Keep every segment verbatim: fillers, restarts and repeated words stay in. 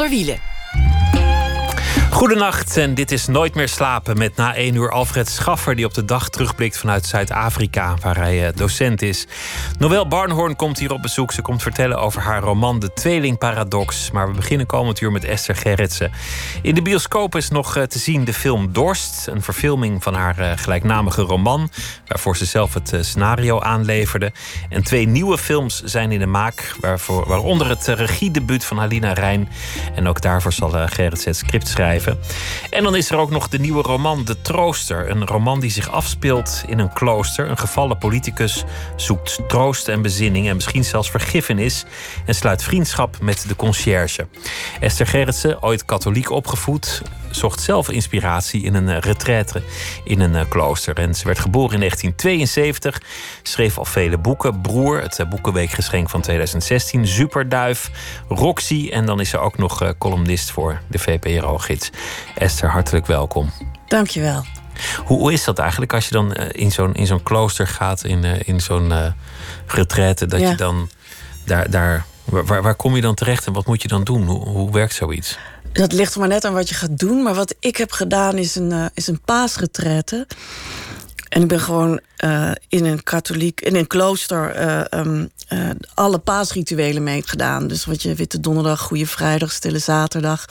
der Wielen. Goedenacht en dit is Nooit meer slapen met na één uur Alfred Schaffer... die op de dag terugblikt vanuit Zuid-Afrika, waar hij uh, docent is. Noël Barnhoorn komt hier op bezoek. Ze komt vertellen over haar roman De Tweelingparadox. Maar we beginnen komend uur met Esther Gerritsen. In de bioscoop is nog uh, te zien de film Dorst. Een verfilming van haar uh, gelijknamige roman... waarvoor ze zelf het uh, scenario aanleverde. En twee nieuwe films zijn in de maak... Waarvoor, waaronder het uh, regiedebuut van Halina Reijn. En ook daarvoor zal uh, Gerritsen het script schrijven. En dan is er ook nog de nieuwe roman De Trooster. Een roman die zich afspeelt in een klooster. Een gevallen politicus zoekt troost en bezinning... en misschien zelfs vergiffenis... en sluit vriendschap met de conciërge. Esther Gerritsen, ooit katholiek opgevoed... zocht zelf inspiratie in een retraite in een klooster. En ze werd geboren in negentien tweeënzeventig. Schreef al vele boeken. Broer, het Boekenweekgeschenk van tweeduizend zestien. Superduif, Roxy. En dan is ze ook nog columnist voor de V P R O-gids. Esther, hartelijk welkom. Dank je wel. Hoe, hoe is dat eigenlijk als je dan in zo'n, in zo'n klooster gaat... in, in zo'n uh, retraite, dat ja. je dan daar... daar waar, waar kom je dan terecht en wat moet je dan doen? Hoe, hoe werkt zoiets? Dat ligt er maar net aan wat je gaat doen. Maar wat ik heb gedaan is een, uh, is een paasretraite. En ik ben gewoon uh, in een katholiek, in een klooster... Uh, um, uh, alle paasrituelen meegedaan. Dus wat je Witte Donderdag, Goede Vrijdag, Stille Zaterdag.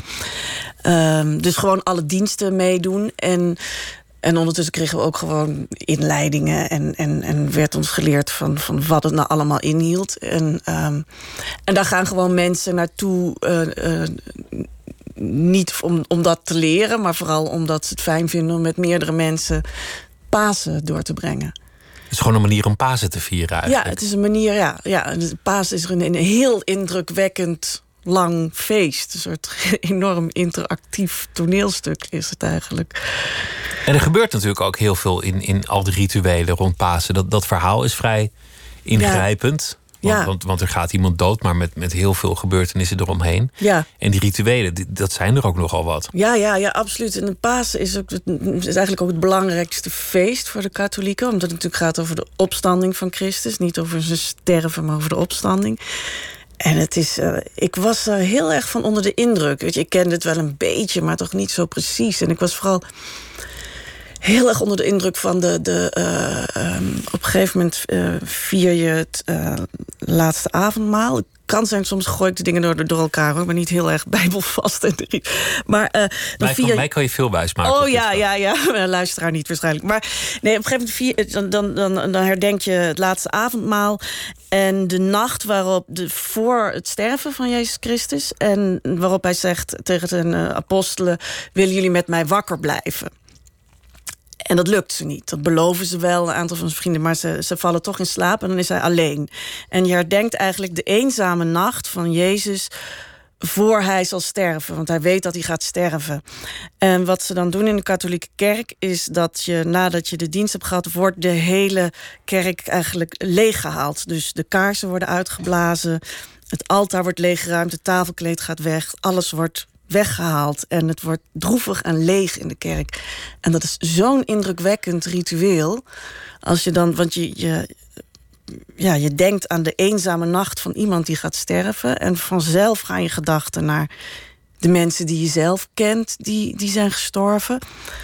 Um, dus gewoon alle diensten meedoen. En, en ondertussen kregen we ook gewoon inleidingen... en, en, en werd ons geleerd van, van wat het nou allemaal inhield. En, um, en daar gaan gewoon mensen naartoe... Uh, uh, niet om, om dat te leren, maar vooral omdat ze het fijn vinden... om met meerdere mensen Pasen door te brengen. Het is gewoon een manier om Pasen te vieren eigenlijk. Ja, het is een manier, ja. ja Pasen is een, een heel indrukwekkend lang feest. Een soort enorm interactief toneelstuk is het eigenlijk. En er gebeurt natuurlijk ook heel veel in, in al die rituelen rond Pasen. Dat, dat verhaal is vrij ingrijpend... Ja. Want, ja. want, want er gaat iemand dood, maar met, met heel veel gebeurtenissen eromheen. Ja. En die rituelen, die, dat zijn er ook nogal wat. Ja, ja, ja, absoluut. En de Pasen is, ook, is eigenlijk ook het belangrijkste feest voor de katholieken. Omdat het natuurlijk gaat over de opstanding van Christus. Niet over zijn sterven, maar over de opstanding. En het is, uh, ik was er heel erg van onder de indruk. Weet je, ik kende het wel een beetje, maar toch niet zo precies. En ik was vooral... heel erg onder de indruk van de... de uh, um, op een gegeven moment uh, vier je het uh, laatste avondmaal. Het kan zijn, soms gooi ik de dingen door, door elkaar, hoor, maar niet heel erg bijbelvast. En maar, uh, dan mij, vier... van mij kan je veel wijs maken. Oh ja, ja, ja, luisteraar niet waarschijnlijk. Maar nee, op een gegeven moment vier, dan, dan, dan, dan herdenk je het laatste avondmaal... en de nacht waarop, de, voor het sterven van Jezus Christus... en waarop hij zegt tegen zijn uh, apostelen... willen jullie met mij wakker blijven? En dat lukt ze niet. Dat beloven ze wel, een aantal van zijn vrienden... maar ze, ze vallen toch in slaap en dan is hij alleen. En je herdenkt eigenlijk de eenzame nacht van Jezus... voor hij zal sterven, want hij weet dat hij gaat sterven. En wat ze dan doen in de katholieke kerk... is dat je, nadat je de dienst hebt gehad... wordt de hele kerk eigenlijk leeggehaald. Dus de kaarsen worden uitgeblazen... het altaar wordt leeggeruimd, het tafelkleed gaat weg... alles wordt weggehaald en het wordt droevig en leeg in de kerk. En dat is zo'n indrukwekkend ritueel. Als je dan, want je, je, ja, je denkt aan de eenzame nacht van iemand die gaat sterven... en vanzelf gaan je gedachten naar de mensen die je zelf kent... die, die zijn gestorven.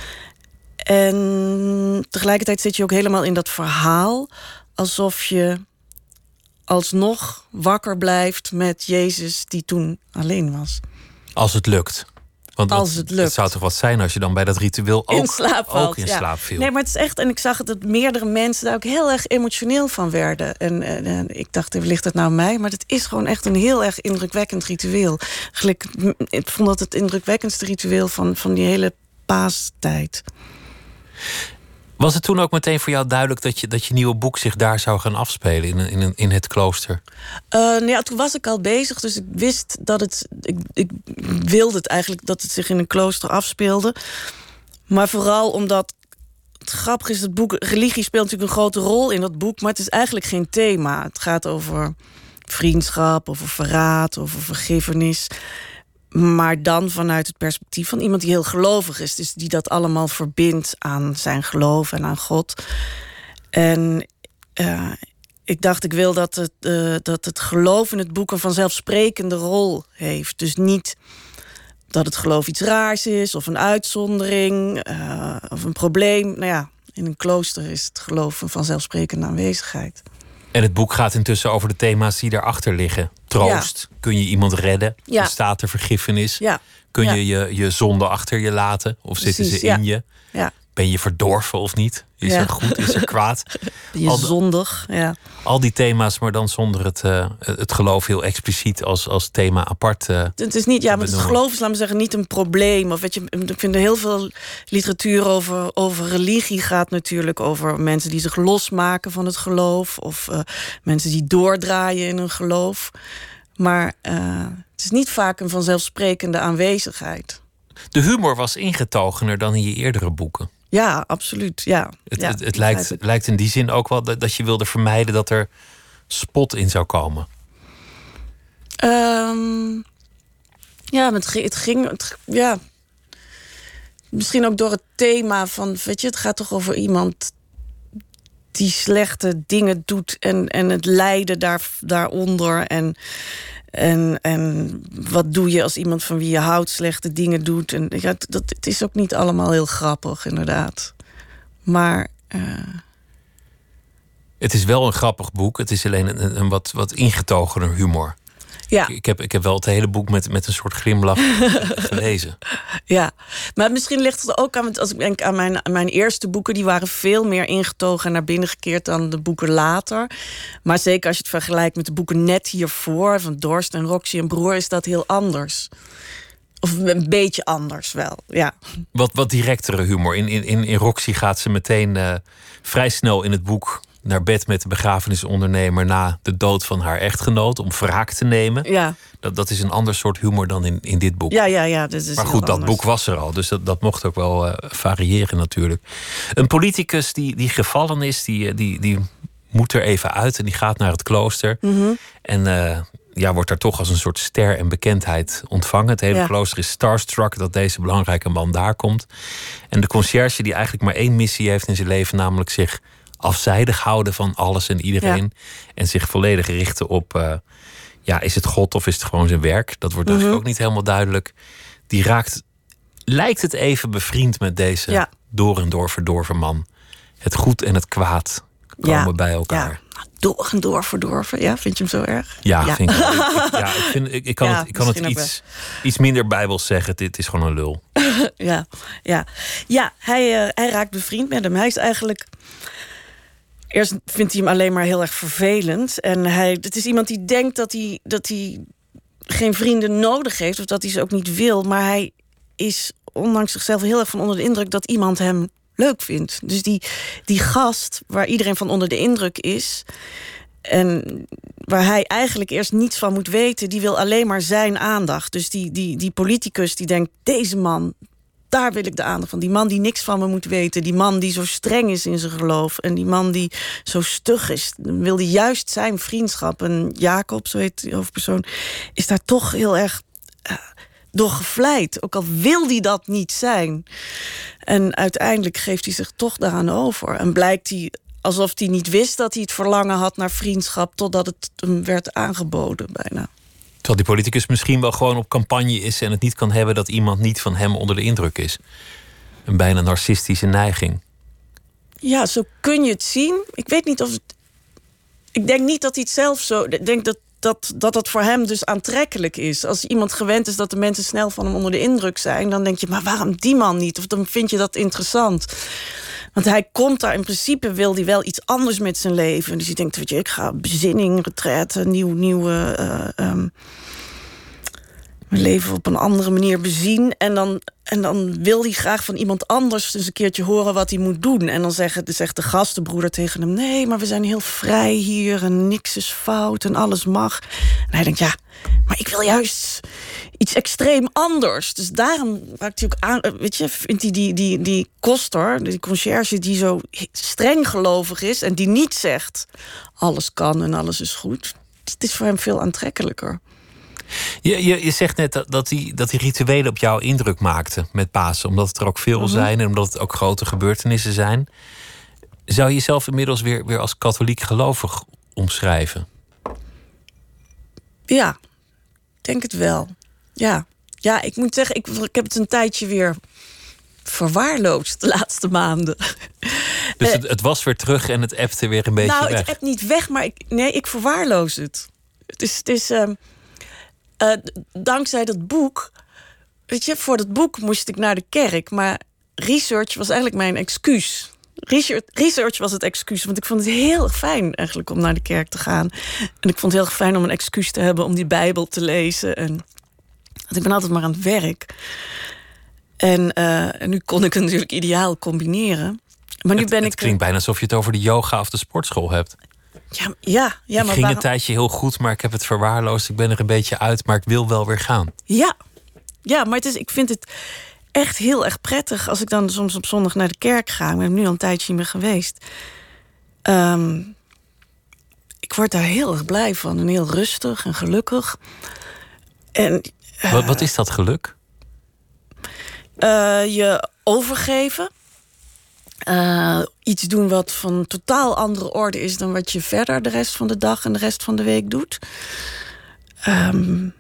En tegelijkertijd zit je ook helemaal in dat verhaal... alsof je alsnog wakker blijft met Jezus die toen alleen was. Als het lukt. Want als het lukt. Het zou toch wat zijn als je dan bij dat ritueel ook in slaap, valt, ook in ja. slaap viel. Nee, maar het is echt... en ik zag het dat meerdere mensen daar ook heel erg emotioneel van werden. En, en, en ik dacht, ligt het nou mij? Maar het is gewoon echt een heel erg indrukwekkend ritueel. Gelijk, ik vond dat het indrukwekkendste ritueel van, van die hele paastijd. Was het toen ook meteen voor jou duidelijk dat je, dat je nieuwe boek zich daar zou gaan afspelen in, in, in het klooster? Uh, nou ja, toen was ik al bezig, dus ik wist dat het... Ik, ik wilde het eigenlijk dat het zich in een klooster afspeelde. Maar vooral omdat... Het grappige is, het boek... Religie speelt natuurlijk een grote rol in dat boek... maar het is eigenlijk geen thema. Het gaat over vriendschap, over verraad, over vergiffenis... Maar dan vanuit het perspectief van iemand die heel gelovig is. Dus die dat allemaal verbindt aan zijn geloof en aan God. En uh, ik dacht, ik wil dat het, uh, dat het geloof in het boek een vanzelfsprekende rol heeft. Dus niet dat het geloof iets raars is, of een uitzondering, uh, of een probleem. Nou ja, in een klooster is het geloof een vanzelfsprekende aanwezigheid. En het boek gaat intussen over de thema's die daarachter liggen. Troost. Ja. Kun je iemand redden? Ja. Bestaat er vergiffenis? Ja. Kun je, ja. je je zonde achter je laten? Of Precies, zitten ze in ja. je? Ja. Ben je verdorven of niet? Is ja. er goed? Is er kwaad? Ben je al, zondig? Ja. Al die thema's, maar dan zonder het, uh, het geloof heel expliciet als, als thema apart. Uh, het is niet, ja, maar het geloof is, laten we zeggen, niet een probleem. Of weet je, ik vind er heel veel literatuur over, over religie gaat natuurlijk over mensen die zich losmaken van het geloof, of uh, mensen die doordraaien in hun geloof. Maar uh, het is niet vaak een vanzelfsprekende aanwezigheid. De humor was ingetogener dan in je eerdere boeken. Ja, absoluut. Ja. Het, ja, het, het, lijkt, het lijkt in die zin ook wel dat, dat je wilde vermijden dat er spot in zou komen. Um, ja, het, het ging. Het, ja. Misschien ook door het thema van, weet je, het gaat toch over iemand die slechte dingen doet en, en het lijden daar, daaronder. En. En, en wat doe je als iemand van wie je houdt slechte dingen doet? En ja, dat, het is ook niet allemaal heel grappig, inderdaad. Maar... Uh... Het is wel een grappig boek. Het is alleen een, een wat, wat ingetogener humor. Ja. Ik, ik, heb, ik heb wel het hele boek met, met een soort glimlach gelezen. Ja, maar misschien ligt het ook aan... Want als ik denk aan mijn, aan mijn eerste boeken, die waren veel meer ingetogen en naar binnen gekeerd dan de boeken later. Maar zeker als je het vergelijkt met de boeken net hiervoor, van Dorst en Roxy en Broer, is dat heel anders. Of een beetje anders wel, ja. Wat, wat directere humor. In, in, in Roxy gaat ze meteen uh, vrij snel in het boek naar bed met de begrafenisondernemer na de dood van haar echtgenoot om wraak te nemen. Ja. Dat, dat is een ander soort humor dan in, in dit boek. Ja, ja, ja. Dat is maar goed, dat anders. boek was er al, dus dat, dat mocht ook wel uh, variëren natuurlijk. Een politicus die, die gevallen is, die, die, die moet er even uit en die gaat naar het klooster. Mm-hmm. En uh, ja, wordt daar toch als een soort ster en bekendheid ontvangen. Het hele ja. klooster is starstruck dat deze belangrijke man daar komt. En de conciërge die eigenlijk maar één missie heeft in zijn leven, namelijk zich afzijdig houden van alles en iedereen. Ja. En zich volledig richten op, uh, ja, is het God of is het gewoon zijn werk? Dat wordt mm-hmm. ook niet helemaal duidelijk. Die raakt, lijkt het even bevriend met deze ja. door en door verdorven man. Het goed en het kwaad komen ja. bij elkaar. Ja. Door en door verdorven, ja, vind je hem zo erg? Ja, ja. Vind ik, ik, ja, ik, vind, ik, ik kan ja, het, ik kan het iets, iets minder bijbels zeggen. Dit is gewoon een lul. ja, ja. ja hij, uh, hij raakt bevriend met hem. Hij is eigenlijk... Eerst vindt hij hem alleen maar heel erg vervelend. En hij, het is iemand die denkt dat hij, dat hij geen vrienden nodig heeft, of dat hij ze ook niet wil. Maar hij is ondanks zichzelf heel erg van onder de indruk dat iemand hem leuk vindt. Dus die, die gast waar iedereen van onder de indruk is, en waar hij eigenlijk eerst niets van moet weten, die wil alleen maar zijn aandacht. Dus die, die, die politicus die denkt, deze man, daar wil ik de aandacht van. Die man die niks van me moet weten. Die man die zo streng is in zijn geloof. En die man die zo stug is. Dan wil die juist zijn vriendschap. En Jacob, zo heet die hoofdpersoon, is daar toch heel erg uh, door gevleid. Ook al wil hij dat niet zijn. En uiteindelijk geeft hij zich toch daaraan over. En blijkt hij alsof hij niet wist dat hij het verlangen had naar vriendschap, totdat het hem werd aangeboden bijna. Terwijl die politicus misschien wel gewoon op campagne is en het niet kan hebben dat iemand niet van hem onder de indruk is. Een bijna narcistische neiging. Ja, zo kun je het zien. Ik weet niet of het... Ik denk niet dat hij het zelf zo... Ik denk dat dat, dat het voor hem dus aantrekkelijk is. Als iemand gewend is dat de mensen snel van hem onder de indruk zijn, dan denk je, maar waarom die man niet? Of dan vind je dat interessant. Want hij komt daar, in principe wil hij wel iets anders met zijn leven. Dus hij denkt, weet je, ik ga bezinning, retraite, nieuw, nieuwe... Uh, um, mijn leven op een andere manier bezien. En dan, en dan wil hij graag van iemand anders eens een keertje horen wat hij moet doen. En dan zegt, zegt de gastenbroeder tegen hem, nee, maar we zijn heel vrij hier en niks is fout en alles mag. En hij denkt, ja, maar ik wil juist iets extreem anders. Dus daarom raakt hij ook aan, weet je, vindt hij die, die, die koster, die conciërge die zo streng gelovig is en die niet zegt, alles kan en alles is goed. Het is voor hem veel aantrekkelijker. Je, je, je zegt net dat, dat, die, dat die rituelen op jou indruk maakten met Pasen, omdat het er ook veel mm-hmm. zijn en omdat het ook grote gebeurtenissen zijn. Zou je jezelf inmiddels weer, weer als katholiek gelovig omschrijven? Ja, ik denk het wel. Ja, ja, ik moet zeggen, ik, ik heb het een tijdje weer verwaarloosd de laatste maanden. Dus het, het was weer terug en het appte weer een beetje nou, weg? Nou, het appt niet weg, maar ik, nee, ik verwaarloos het. Het is, het is uh, uh, dankzij dat boek... Weet je, voor dat boek moest ik naar de kerk, maar research was eigenlijk mijn excuus. Research, research was het excuus, want ik vond het heel erg fijn eigenlijk om naar de kerk te gaan. En ik vond het heel erg fijn om een excuus te hebben om die Bijbel te lezen. En, want ik ben altijd maar aan het werk. En, uh, en nu kon ik het natuurlijk ideaal combineren. Maar nu het, ben het ik. klinkt bijna alsof je het over de yoga of de sportschool hebt. Ja, ja, ja ik maar ging waar... een tijdje heel goed, maar ik heb het verwaarloosd. Ik ben er een beetje uit, maar ik wil wel weer gaan. Ja, ja maar het is, ik vind het echt heel erg prettig als ik dan soms op zondag naar de kerk ga. Ik ben nu al een tijdje niet meer geweest. Um, ik word daar heel erg blij van en heel rustig en gelukkig. En, uh, wat, wat is dat geluk? Uh, je overgeven. Uh, iets doen wat van totaal andere orde is dan wat je verder de rest van de dag en de rest van de week doet. Um,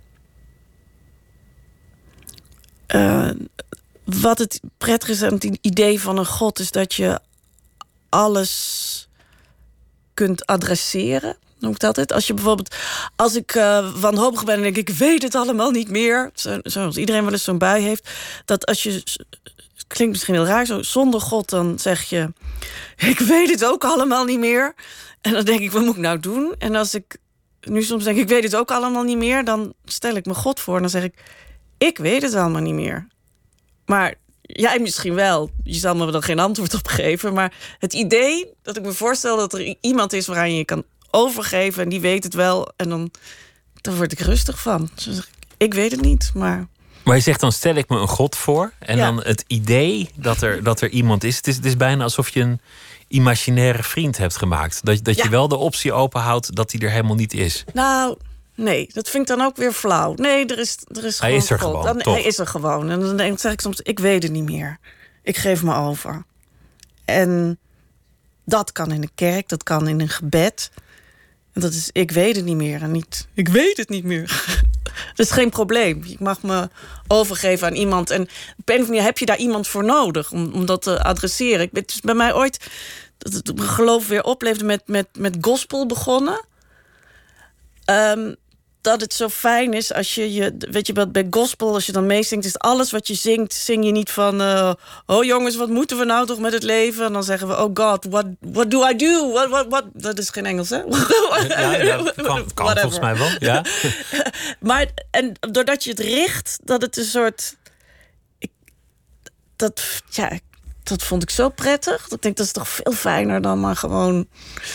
uh, wat het prettig is aan het idee van een God is dat je alles kunt adresseren. Noem ik dat het? Als je bijvoorbeeld, als ik uh, wanhopig ben en denk ik, ik weet het allemaal niet meer. Zo, zoals iedereen wel eens zo'n bui heeft. Dat als je, het klinkt misschien heel raar zo, zonder God dan zeg je, ik weet het ook allemaal niet meer. En dan denk ik, wat moet ik nou doen? En als ik nu soms denk, ik weet het ook allemaal niet meer, dan stel ik me God voor en dan zeg ik, ik weet het allemaal niet meer. Maar jij misschien wel. Je zal me er dan geen antwoord op geven. Maar het idee dat ik me voorstel dat er iemand is waaraan je je kan overgeven en die weet het wel. En dan, dan word ik rustig van. Dus ik weet het niet, maar... Maar je zegt dan stel ik me een God voor. En ja. dan het idee dat er, dat er iemand is. Het, is. het is bijna alsof je een imaginaire vriend hebt gemaakt. Dat, dat ja. je wel de optie openhoudt dat hij er helemaal niet is. Nou, nee, dat vind ik dan ook weer flauw. Nee, er is, er is hij gewoon is er God. gewoon, dan, toch? Hij is er gewoon. En dan zeg ik soms, ik weet het niet meer. Ik geef me over. En dat kan in een kerk, dat kan in een gebed. En dat is, ik weet het niet meer. En niet, ik weet het niet meer. Dat is geen probleem. Ik mag me overgeven aan iemand. En op een of andere manier heb je daar iemand voor nodig om, om dat te adresseren. Ik ben, het is bij mij ooit dat het geloof weer opleefde met, met, met gospel begonnen. Um, dat het zo fijn is als je je, weet je wat, bij gospel, als je dan meezingt, is alles wat je zingt, zing je niet van, uh, oh jongens, wat moeten we nou toch met het leven? En dan zeggen we, oh God, what, what do I do? What, what, what? Dat is geen Engels, hè? Ja, ja, kan, kan volgens mij wel, ja. Maar, en doordat je het richt, dat het een soort, ik, dat, ja, dat vond ik zo prettig. Dat ik denk, dat is toch veel fijner dan maar gewoon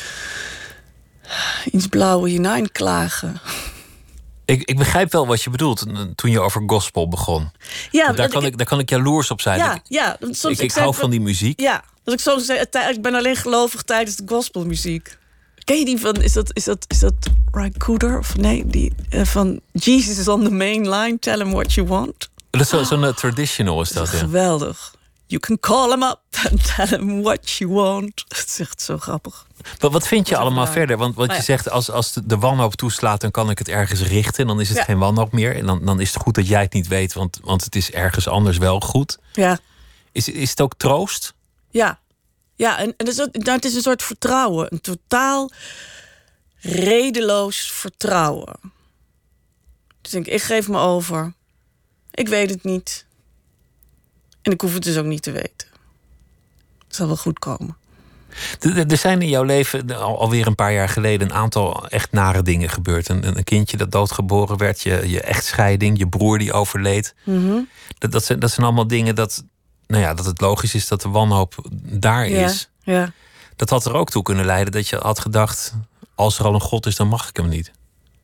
iets blauwe hinein klagen. Ik, ik begrijp wel wat je bedoelt toen je over gospel begon. Ja, daar, kan ik, ik, daar kan ik jaloers op zijn. Ja, ik ja, soms, ik, ik, ik zei, hou van die muziek. Ja, dat ik soms zei, ik ben alleen gelovig tijdens de gospelmuziek. Ken je die van, is dat, is dat, is dat Ry Cooder? Of nee, die uh, van Jesus is on the main line, tell him what you want. Dat is zo, zo'n uh, traditional is dat, dat is ja. Geweldig. You can call him up and tell him what you want. Het is echt zo grappig. Maar wat vind je dat allemaal waar. verder? Want wat oh, je ja. zegt, als, als de, de wanhoop toeslaat, dan kan ik het ergens richten. Dan is het ja. geen wanhoop meer. En dan, dan is het goed dat jij het niet weet, want, want het is ergens anders wel goed. Ja. Is, is het ook troost? Ja. Ja, en, en het, is, ook, het is een soort vertrouwen. Een totaal redeloos vertrouwen. Dus ik denk, ik geef me over. Ik weet het niet. En ik hoef het dus ook niet te weten. Het zal wel goed komen. Er zijn in jouw leven al, alweer een paar jaar geleden een aantal echt nare dingen gebeurd. Een, een kindje dat doodgeboren werd, je, je echtscheiding, je broer die overleed. Mm-hmm. Dat, dat, zijn, dat zijn allemaal dingen dat, nou ja, dat het logisch is dat de wanhoop daar ja, is. Ja. Dat had er ook toe kunnen leiden dat je had gedacht, als er al een God is, dan mag ik hem niet.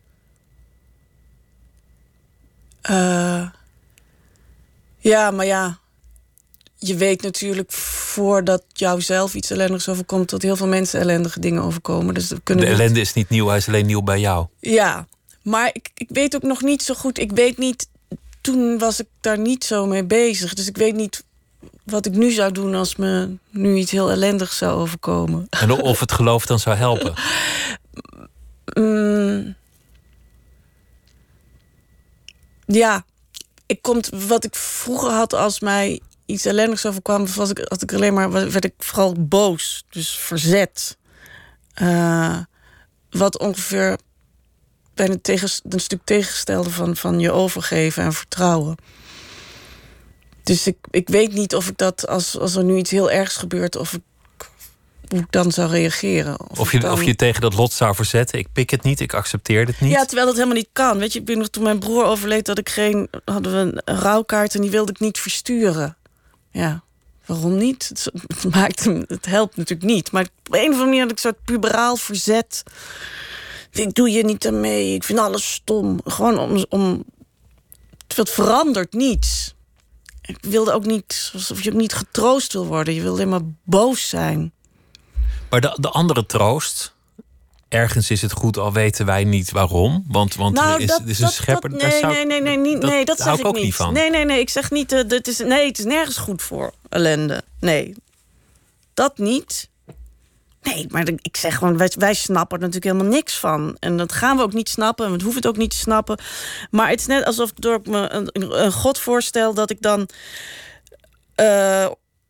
Uh, ja, maar ja. Je weet natuurlijk voordat jou zelf iets ellendigs overkomt, dat heel veel mensen ellendige dingen overkomen. Dus kunnen de ellende is niet nieuw, hij is alleen nieuw bij jou. Ja, maar ik, ik weet ook nog niet zo goed. Ik weet niet, toen was ik daar niet zo mee bezig. Dus ik weet niet wat ik nu zou doen als me nu iets heel ellendigs zou overkomen. En of het geloof dan zou helpen? mm, ja. ik komt, wat ik vroeger had als mij iets ellendigs overkwam, was ik, had ik alleen maar, werd ik vooral boos. Dus verzet. Uh, wat ongeveer bijna tegen, een stuk tegengestelde van, van je overgeven en vertrouwen. Dus ik, ik weet niet of ik dat, als, als er nu iets heel ergs gebeurt, of ik, hoe ik dan zou reageren. Of, of, je, dan... of je tegen dat lot zou verzetten. Ik pik het niet, ik accepteer het niet. Ja, terwijl dat helemaal niet kan. Weet je, ik ben nog toen mijn broer overleed, dat ik geen, hadden we een rouwkaart en die wilde ik niet versturen. Ja, waarom niet? Het, het, maakt hem, het helpt natuurlijk niet. Maar op een of andere manier had ik een soort puberaal verzet. Ik doe je niet aan mee, ik vind alles stom. Gewoon om... om het verandert niets. Ik wilde ook niet, alsof je ook niet getroost wil worden. Je wil alleen maar boos zijn. Maar de, de andere troost, ergens is het goed, al weten wij niet waarom. Want, want nou, er is, dat, is een dat, schepper. Dat, nee, zou, nee, nee, nee, nee, dat, nee, dat daar zeg hou ik ik ook niet. niet van. Nee, nee, nee, ik zeg niet, uh, dat is, nee, het is nergens goed voor ellende. Nee, dat niet. Nee, maar ik zeg gewoon, wij, wij snappen er natuurlijk helemaal niks van. En dat gaan we ook niet snappen, en we hoeven het ook niet te snappen. Maar het is net alsof door ik me een, een god voorstel dat ik dan... Uh,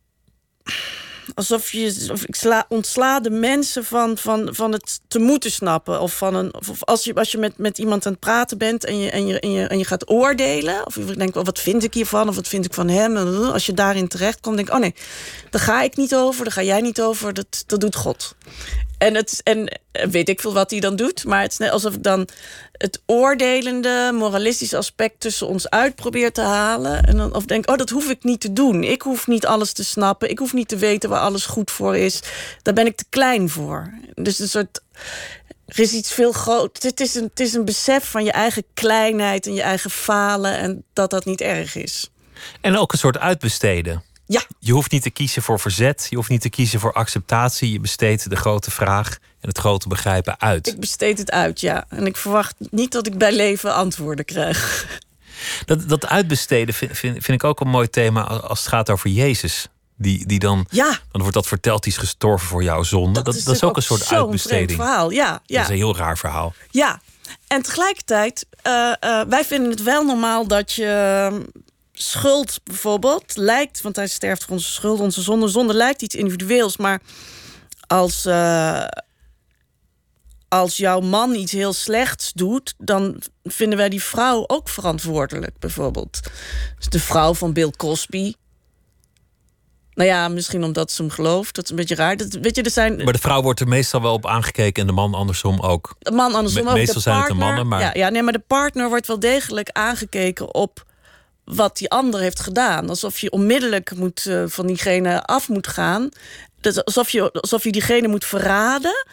alsof je, of ik sla, ontsla de mensen van, van, van het te moeten snappen. Of, van een, of als je, als je met, met iemand aan het praten bent en je, en, je, en, je, en je gaat oordelen. Of je denkt, oh, wat vind ik hiervan? Of wat vind ik van hem? En als je daarin terechtkomt, denk ik, oh nee, daar ga ik niet over. Daar ga jij niet over. Dat, dat doet God. En, het, en weet ik veel wat hij dan doet. Maar het is net alsof ik dan het oordelende, moralistische aspect tussen ons uit probeer te halen. En dan, of denk, oh, dat hoef ik niet te doen. Ik hoef niet alles te snappen. Ik hoef niet te weten waar alles goed voor is. Daar ben ik te klein voor. Dus een soort... Er is iets veel groot. Het is, een, het is een besef van je eigen kleinheid en je eigen falen. En dat dat niet erg is. En ook een soort uitbesteden. Ja. Je hoeft niet te kiezen voor verzet. Je hoeft niet te kiezen voor acceptatie. Je besteedt de grote vraag en het grote begrijpen uit. Ik besteed het uit, ja. En ik verwacht niet dat ik bij leven antwoorden krijg. Dat, dat uitbesteden vind, vind, vind ik ook een mooi thema als het gaat over Jezus. Die, die dan, ja. dan wordt dat verteld, die is gestorven voor jouw zonde. Dat, dat, is, dat is ook een soort uitbesteding. Verhaal. Ja, ja. Dat is een heel raar verhaal. Ja, en tegelijkertijd, uh, uh, wij vinden het wel normaal dat je... Uh, schuld bijvoorbeeld lijkt, want hij sterft voor onze schuld, onze zonde. Zonde lijkt iets individueels, maar als, uh, als jouw man iets heel slechts doet, dan vinden wij die vrouw ook verantwoordelijk, bijvoorbeeld. Dus de vrouw van Bill Cosby. Nou ja, misschien omdat ze hem gelooft. Dat is een beetje raar. Dat, weet je, er zijn... Maar de vrouw wordt er meestal wel op aangekeken en de man andersom ook. De man andersom Me- ook. Meestal de zijn partner, het de mannen, maar... Ja, ja, nee, maar de partner wordt wel degelijk aangekeken op wat die ander heeft gedaan. Alsof je onmiddellijk moet, uh, van diegene af moet gaan. Dus alsof, je, alsof je diegene moet verraden.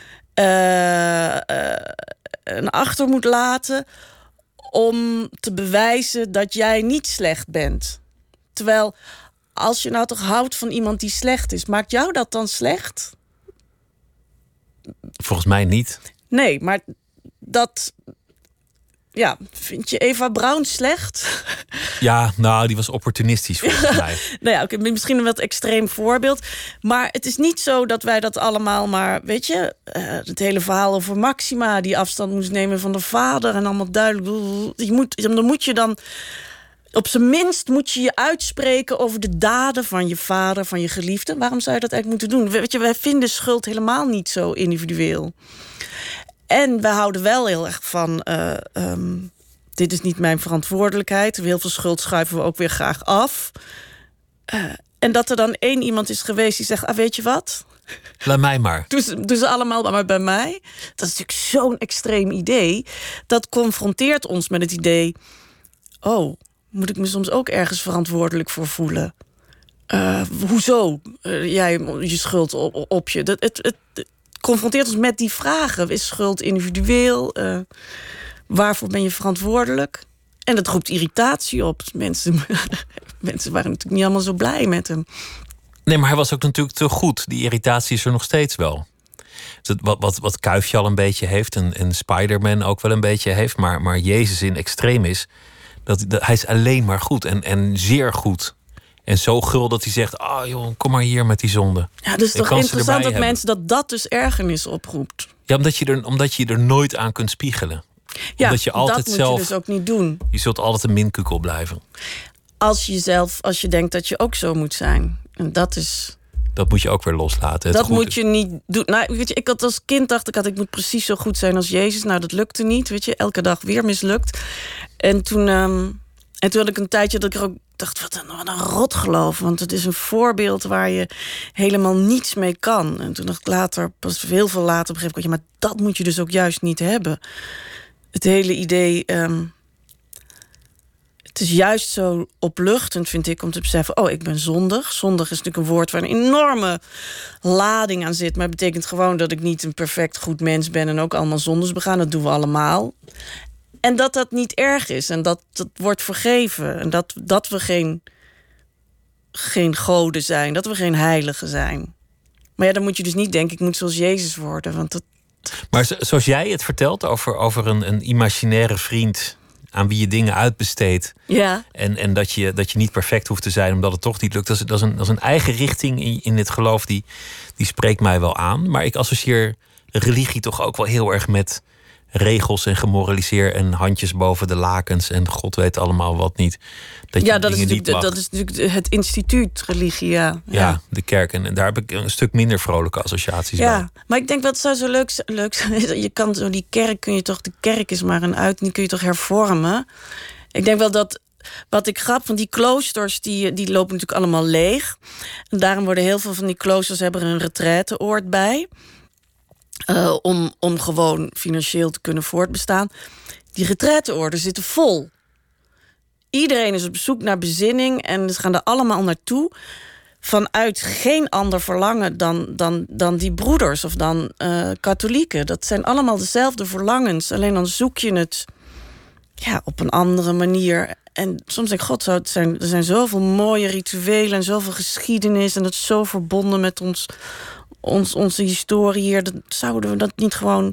Uh, uh, en achter moet laten. Om te bewijzen dat jij niet slecht bent. Terwijl, als je nou toch houdt van iemand die slecht is, maakt jou dat dan slecht? Volgens mij niet. Nee, maar dat... Ja, vind je Eva Braun slecht? Ja, nou, die was opportunistisch volgens mij. Nou ja, okay, misschien een wat extreem voorbeeld. Maar het is niet zo dat wij dat allemaal maar... Weet je, uh, het hele verhaal over Maxima... die afstand moest nemen van de vader... en allemaal duidelijk... Je moet, dan moet je dan... Op zijn minst moet je je uitspreken over de daden van je vader, van je geliefde. Waarom zou je dat eigenlijk moeten doen? Weet je, wij vinden schuld helemaal niet zo individueel. En we houden wel heel erg van... Uh, um, dit is niet mijn verantwoordelijkheid. Heel veel schuld schuiven we ook weer graag af. Uh, en dat er dan één iemand is geweest die zegt... Ah, weet je wat? Laat mij maar. Doe ze, doe ze allemaal maar bij mij. Dat is natuurlijk zo'n extreem idee. Dat confronteert ons met het idee... Oh, moet ik me soms ook ergens verantwoordelijk voor voelen? Uh, hoezo? Uh, jij je schuld op, op je. Dat, het, het, het confronteert ons met die vragen. Is schuld individueel? Uh, waarvoor ben je verantwoordelijk? En dat roept irritatie op. Mensen, mensen waren natuurlijk niet allemaal zo blij met hem. Nee, maar hij was ook natuurlijk te goed. Die irritatie is er nog steeds wel. Wat, wat, wat Kuifje al een beetje heeft... en, en Spider-Man ook wel een beetje heeft... maar, maar Jezus in extreem is... Dat, dat, hij is alleen maar goed en, en zeer goed. En zo gul dat hij zegt... Ah, oh, joh, kom maar hier met die zonde. Ja, dus toch interessant dat hebben. mensen dat dat dus ergernis oproept. Ja, omdat je, er, omdat je er nooit aan kunt spiegelen. Ja, Omdat je altijd dat moet zelf, je dus ook niet doen. Je zult altijd een minkukkel blijven. Als je zelf, als je denkt dat je ook zo moet zijn. En dat is... Dat moet je ook weer loslaten. Het dat goede. moet je niet doen. Nou, weet je, ik had als kind dacht ik, had, ik moet precies zo goed zijn als Jezus. Nou, dat lukte niet. Weet je, elke dag weer mislukt. En toen, um, en toen had ik een tijdje dat ik er ook dacht, wat een, wat een rotgeloof. Want het is een voorbeeld waar je helemaal niets mee kan. En toen dacht ik later, pas heel veel later begreep ik, ja, maar dat moet je dus ook juist niet hebben. Het hele idee... Um, Het is juist zo opluchtend, vind ik, om te beseffen... oh, ik ben zondig. Zondig is natuurlijk een woord waar een enorme lading aan zit. Maar het betekent gewoon dat ik niet een perfect goed mens ben... en ook allemaal zondes begaan. Dat doen we allemaal. En dat dat niet erg is. En dat dat wordt vergeven. En dat, dat we geen, geen goden zijn. Dat we geen heiligen zijn. Maar ja, dan moet je dus niet denken... ik moet zoals Jezus worden. Want dat... Maar zoals jij het vertelt over, over een, een imaginaire vriend... aan wie je dingen uitbesteedt. Ja. En, en dat, je, dat je niet perfect hoeft te zijn omdat het toch niet lukt. Dat is, dat is, een, dat is een eigen richting in, in dit geloof die, die spreekt mij wel aan. Maar ik associeer religie toch ook wel heel erg met regels en gemoraliseer... en handjes boven de lakens en God weet allemaal wat niet. Dat ja, je dat is, niet mag. dat is natuurlijk het instituut religie, ja. Ja, ja, de kerk. En, en daar heb ik een stuk minder vrolijke associaties ja, bij. Maar ik denk wat zou zo leuk, leuk zijn... je kan zo die kerk, kun je toch... de kerk is maar een uit, die kun je toch hervormen. Ik denk wel dat... Wat ik grap, van die kloosters, die, die lopen natuurlijk allemaal leeg. En daarom worden heel veel van die kloosters... hebben er een retraiteoord bij... Uh, om, om gewoon financieel te kunnen voortbestaan. Die retraiteoorden zitten vol. Iedereen is op zoek naar bezinning... en ze gaan er allemaal naartoe... vanuit geen ander verlangen dan, dan, dan die broeders... of dan uh, katholieken. Dat zijn allemaal dezelfde verlangens. Alleen dan zoek je het ja, op een andere manier. En soms denk ik, god, zou het zijn, er zijn zoveel mooie rituelen... en zoveel geschiedenis... en dat is zo verbonden met ons... Ons, onze historie hier, dat, zouden we dat niet gewoon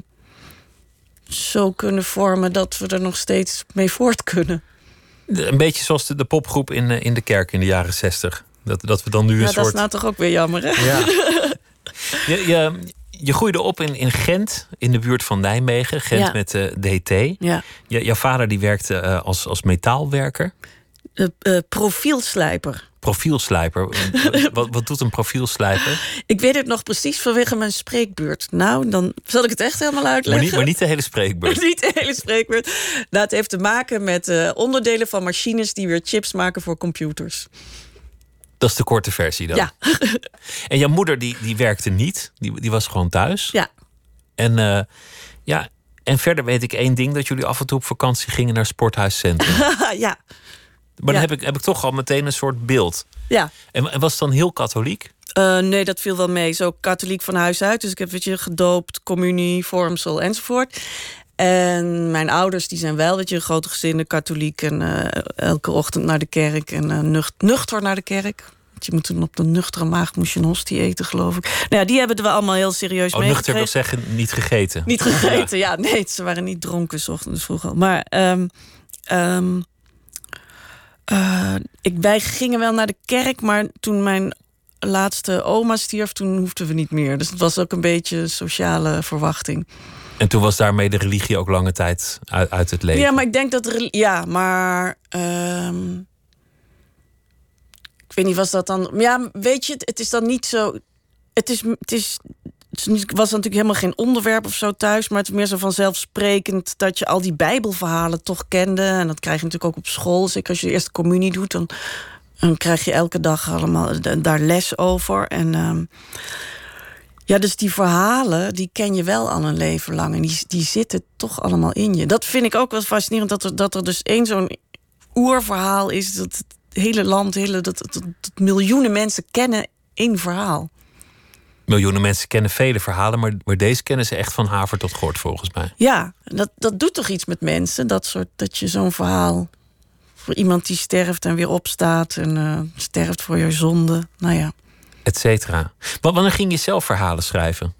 zo kunnen vormen... dat we er nog steeds mee voort kunnen? Een beetje zoals de, de popgroep in, in de kerk in de jaren zestig. Dat, dat we dan nu een ja, soort... dat is nou toch ook weer jammer, hè? Ja. je, je, je groeide op in, in Gent, in de buurt van Nijmegen. Gent ja. met uh, D T. Ja. Je, jouw vader die werkte uh, als, als metaalwerker. Uh, uh, profielslijper. Profielslijper. wat, wat doet een profielslijper? Ik weet het nog precies vanwege mijn spreekbeurt. Nou, dan zal ik het echt helemaal uitleggen. Maar niet, maar niet de hele spreekbeurt. niet de hele spreekbeurt. Nou, het heeft te maken met uh, onderdelen van machines... die weer chips maken voor computers. Dat is de korte versie dan? Ja. En jouw moeder die, die werkte niet. Die, die was gewoon thuis. Ja. En, uh, ja. en verder weet ik één ding... dat jullie af en toe op vakantie gingen naar Sporthuiscentrum. Ja. Maar dan ja. heb ik, heb ik toch al meteen een soort beeld. Ja. En, en was het dan heel katholiek? Uh, nee, dat viel wel mee. Zo katholiek van huis uit. Dus ik heb weet je, gedoopt, communie, vormsel enzovoort. En mijn ouders die zijn wel, weet je, een grote gezinnen, katholiek. En uh, elke ochtend naar de kerk. En uh, nucht, nuchter naar de kerk. Want je moet toen op de nuchtere maag moest je een hostie eten, geloof ik. Nou ja, die hebben we allemaal heel serieus oh, meegekregen. Nuchter wil zeggen niet gegeten. Niet gegeten, ja. Nee, ze waren niet dronken 's ochtends vroeg al. Maar... Um, um, Uh, ik, wij gingen wel naar de kerk, maar toen mijn laatste oma stierf... toen hoefden we niet meer. Dus het was ook een beetje sociale verwachting. En toen was daarmee de religie ook lange tijd uit, uit het leven? Ja, maar ik denk dat... Er, ja, maar... Uh, ik weet niet, was dat dan... Ja, weet je, het, het is dan niet zo... Het is... Het is Het was natuurlijk helemaal geen onderwerp of zo thuis... maar het is meer zo vanzelfsprekend... dat je al die bijbelverhalen toch kende. En dat krijg je natuurlijk ook op school. Zeker als je de eerste communie doet... dan, dan krijg je elke dag allemaal daar les over. En um, ja, dus die verhalen... die ken je wel al een leven lang. En die, die zitten toch allemaal in je. Dat vind ik ook wel fascinerend... dat er, dat er dus één zo'n oerverhaal is... dat het hele land, hele, dat, dat, dat miljoenen mensen kennen één verhaal. Miljoenen mensen kennen vele verhalen... maar, maar deze kennen ze echt van haver tot gort, volgens mij. Ja, dat, dat doet toch iets met mensen? Dat, soort, dat je zo'n verhaal... voor iemand die sterft en weer opstaat... en uh, sterft voor je zonde, nou ja. Et cetera. Maar wanneer ging je zelf verhalen schrijven?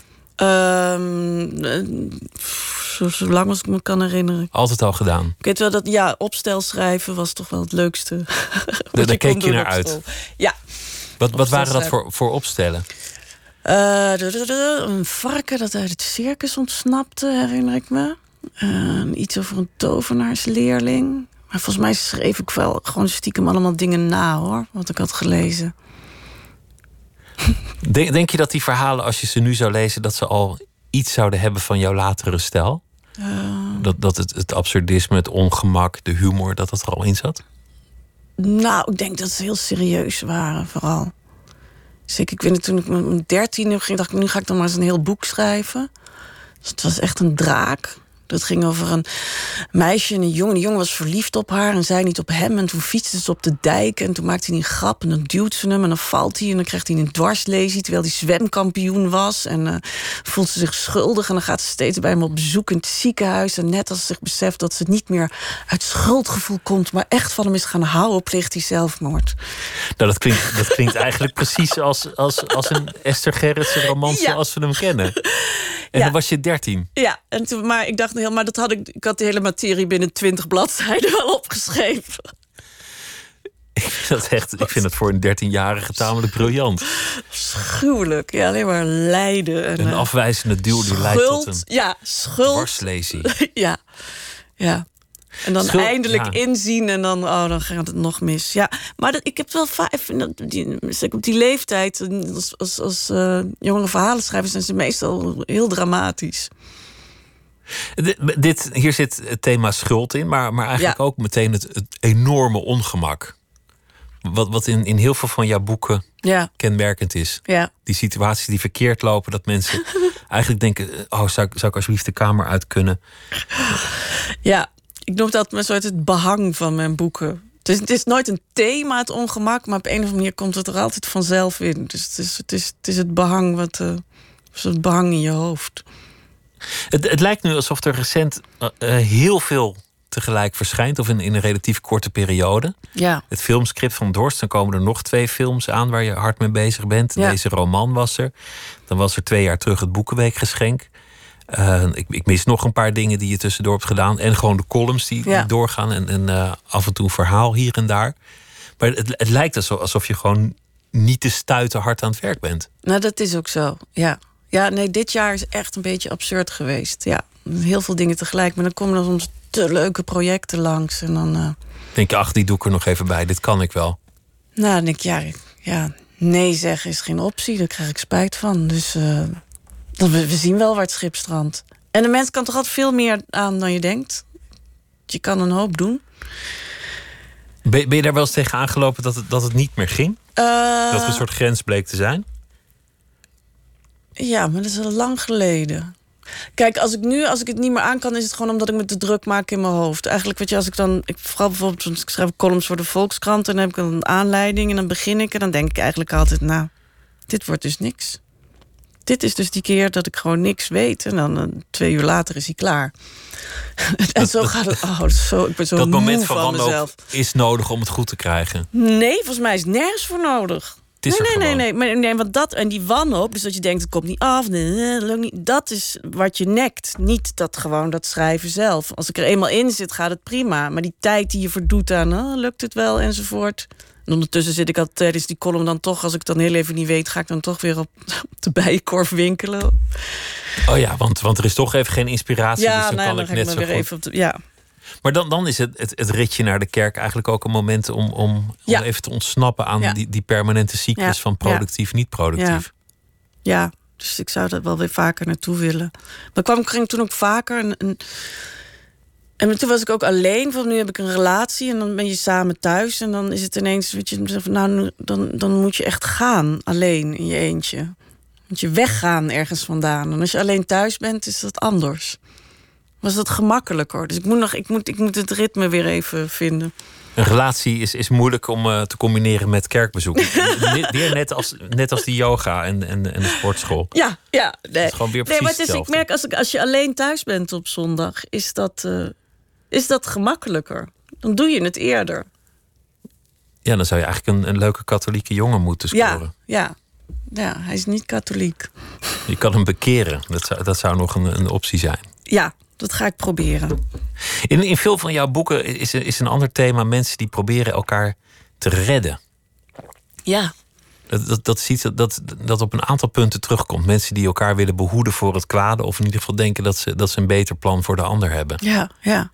Um, zo, zo lang als ik me kan herinneren. Altijd al gedaan? Ik weet wel dat, ja, opstel schrijven was toch wel het leukste. Daar je keek je naar uit? Ja. Wat, wat waren dat voor, voor opstellen? Uh, een varken dat uit het circus ontsnapte, herinner ik me. Uh, iets over een tovenaarsleerling. Maar volgens mij schreef ik wel gewoon stiekem allemaal dingen na, hoor. Wat ik had gelezen. Denk, denk je dat die verhalen, als je ze nu zou lezen, dat ze al iets zouden hebben van jouw latere stijl? Uh, dat dat het, het absurdisme, het ongemak, de humor, dat dat er al in zat? Nou, ik denk dat ze heel serieus waren, vooral. Dus ik, ik weet het, toen ik mijn dertiende ging, dacht ik, nu ga ik dan maar eens een heel boek schrijven. Dus het was echt een draak. Dat ging over een meisje en een jongen. De jongen was verliefd op haar en zij niet op hem. En toen fietste ze op de dijk en toen maakte hij een grap. En dan duwt ze hem en dan valt hij. En dan krijgt hij een dwarslesie terwijl hij zwemkampioen was. En uh, voelt ze zich schuldig. En dan gaat ze steeds bij hem op bezoek in het ziekenhuis. En net als ze zich beseft dat ze niet meer uit schuldgevoel komt, maar echt van hem is gaan houden, pleegt hij zelfmoord. Nou, dat klinkt, dat klinkt eigenlijk precies als, als, als een Esther Gerritsen romance, ja, zoals we hem kennen. En ja, dan was je dertien. Ja, en toen, maar ik dacht heel, maar dat had ik, ik had de hele materie binnen twintig bladzijden wel opgeschreven. Ik vind dat echt, ik vind dat voor een dertienjarige tamelijk briljant. Schuwelijk, ja, alleen maar lijden. En, een afwijzende duw die leidt tot een ja, schuld. dwarslesie. Ja, ja. En dan schuld, eindelijk ja. inzien en dan, oh, dan gaat het nog mis. Ja, maar dat, ik heb wel vijf. Die, op die leeftijd, als, als, als uh, jongere verhalenschrijvers, zijn ze meestal heel dramatisch. Dit, hier zit het thema schuld in, maar, maar eigenlijk ja. ook meteen het, het enorme ongemak. Wat, wat in, in heel veel van jouw boeken ja. kenmerkend is. Ja. Die situaties die verkeerd lopen, dat mensen eigenlijk denken, oh, zou ik, zou ik alsjeblieft de kamer uit kunnen? Ja. Ik noem dat een soort het behang van mijn boeken. Het is, het is nooit een thema, het ongemak, maar op een of andere manier komt het er altijd vanzelf in. Dus het is het, is, het, is het behang wat uh, het behang in je hoofd. Het, het lijkt nu alsof er recent uh, heel veel tegelijk verschijnt, of in, in een relatief korte periode. Ja. Het filmscript van Dorst, dan komen er nog twee films aan waar je hard mee bezig bent. Ja. Deze roman was er. Dan was er twee jaar terug het Boekenweekgeschenk. Uh, ik, ik mis nog een paar dingen die je tussendoor hebt gedaan. En gewoon de columns die, ja. die doorgaan. En, en uh, af en toe een verhaal hier en daar. Maar het, het lijkt alsof, alsof je gewoon niet te stuiten hard aan het werk bent. Nou, dat is ook zo, ja. Ja, nee, dit jaar is echt een beetje absurd geweest. Ja, heel veel dingen tegelijk. Maar dan komen er soms te leuke projecten langs. En dan uh... denk je, ach, die doe ik er nog even bij. Dit kan ik wel. Nou, dan denk ik, ja, ja nee zeggen is geen optie. Daar krijg ik spijt van. Dus... Uh... We zien wel waar het schip strandt. En de mens kan toch altijd veel meer aan dan je denkt. Je kan een hoop doen. Ben, ben je daar wel eens tegen aangelopen dat het, dat het niet meer ging? Uh, dat er een soort grens bleek te zijn? Ja, maar dat is al lang geleden. Kijk, als ik nu, als ik het niet meer aan kan, is het gewoon omdat ik me te druk maak in mijn hoofd. Eigenlijk, weet je, als ik dan, ik, vooral bijvoorbeeld, ik schrijf columns voor de Volkskrant en dan heb ik een aanleiding en dan begin ik en dan denk ik eigenlijk altijd, nou, dit wordt dus niks. Dit is dus die keer dat ik gewoon niks weet. En dan uh, twee uur later is hij klaar. en dat, zo gaat het. Oh, zo, ik ben zo dat moe moment van, van wanhoop mezelf. Is nodig om het goed te krijgen. Nee, volgens mij is het nergens voor nodig. Het is nee, er nee, gewoon. nee, nee, nee, nee. Want dat en die wanhoop, dus dat je denkt, het komt niet af. Nee, dat, niet, dat is wat je nekt. Niet dat gewoon dat schrijven zelf. Als ik er eenmaal in zit, gaat het prima. Maar die tijd die je verdoet aan, oh, lukt het wel, enzovoort. En ondertussen zit ik al tijdens die column dan toch, als ik het dan heel even niet weet, ga ik dan toch weer op, op de bijenkorf winkelen. Oh ja, want, want er is toch even geen inspiratie. Ja, dus dan nee, kan dan ik ga net ik zo weer goed. even op de, ja. Maar dan, dan is het, het, het ritje naar de kerk eigenlijk ook een moment om, om, om ja. even te ontsnappen aan ja. die, die permanente cyclus ja. van productief, ja. niet productief. Ja. ja, dus ik zou dat wel weer vaker naartoe willen. Maar kwam, ik ging toen ook vaker. En, en, en toen was ik ook alleen. Van nu heb ik een relatie en dan ben je samen thuis. En dan is het ineens, weet je, nou, dan, dan moet je echt gaan alleen in je eentje. Moet je weggaan ergens vandaan. En als je alleen thuis bent, is dat anders. Was dat gemakkelijker. Dus ik moet, nog, ik moet, ik moet het ritme weer even vinden. Een relatie is, is moeilijk om uh, te combineren met kerkbezoek. Weer net als, net als die yoga en, en, en de sportschool. Ja, ja. Nee, het is gewoon weer precies nee, maar het is, ik merk als, ik, als je alleen thuis bent op zondag, is dat, uh, is dat gemakkelijker. Dan doe je het eerder. Ja, dan zou je eigenlijk een, een leuke katholieke jongen moeten scoren. Ja, ja. Ja, hij is niet katholiek. Je kan hem bekeren. Dat zou, dat zou nog een, een optie zijn. Ja, dat ga ik proberen. In, in veel van jouw boeken is, is een ander thema mensen die proberen elkaar te redden. Ja. Dat, dat, dat, ziet, dat, dat op een aantal punten terugkomt. Mensen die elkaar willen behoeden voor het kwade, of in ieder geval denken dat ze, dat ze een beter plan voor de ander hebben. Ja, ja.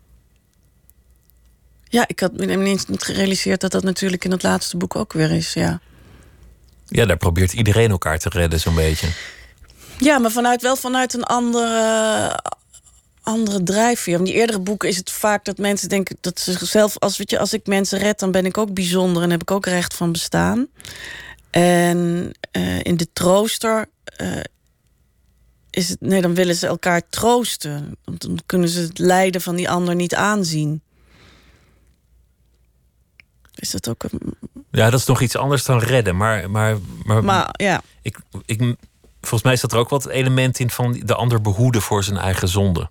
Ja, ik had me ineens niet gerealiseerd dat dat natuurlijk in het laatste boek ook weer is. Ja, ja, daar probeert iedereen elkaar te redden, zo'n beetje. Ja, maar vanuit, wel vanuit een andere, andere drijfveer. In die eerdere boeken is het vaak dat mensen denken dat ze zelf, als, weet je, als ik mensen red, dan ben ik ook bijzonder en heb ik ook recht van bestaan. En uh, in de trooster uh, is het, nee, dan willen ze elkaar troosten. Want dan kunnen ze het lijden van die ander niet aanzien. Is dat ook een... Ja, dat is nog iets anders dan redden. Maar, maar, maar, maar ja. ik, ik, volgens mij staat er ook wat element in van de ander behoeden voor zijn eigen zonde.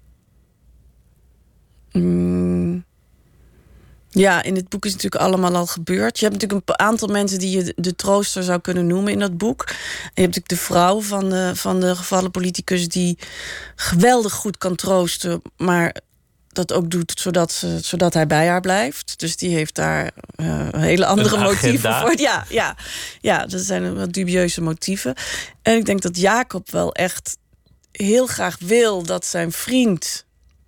Mm. Ja, in dit boek is het natuurlijk allemaal al gebeurd. Je hebt natuurlijk een aantal mensen die je de trooster zou kunnen noemen in dat boek. En je hebt natuurlijk de vrouw van de, van de gevallen politicus die geweldig goed kan troosten, maar dat ook doet zodat, ze, zodat hij bij haar blijft. Dus die heeft daar uh, hele andere motieven voor. Ja, ja, ja, dat zijn wat dubieuze motieven. En ik denk dat Jacob wel echt heel graag wil dat zijn vriend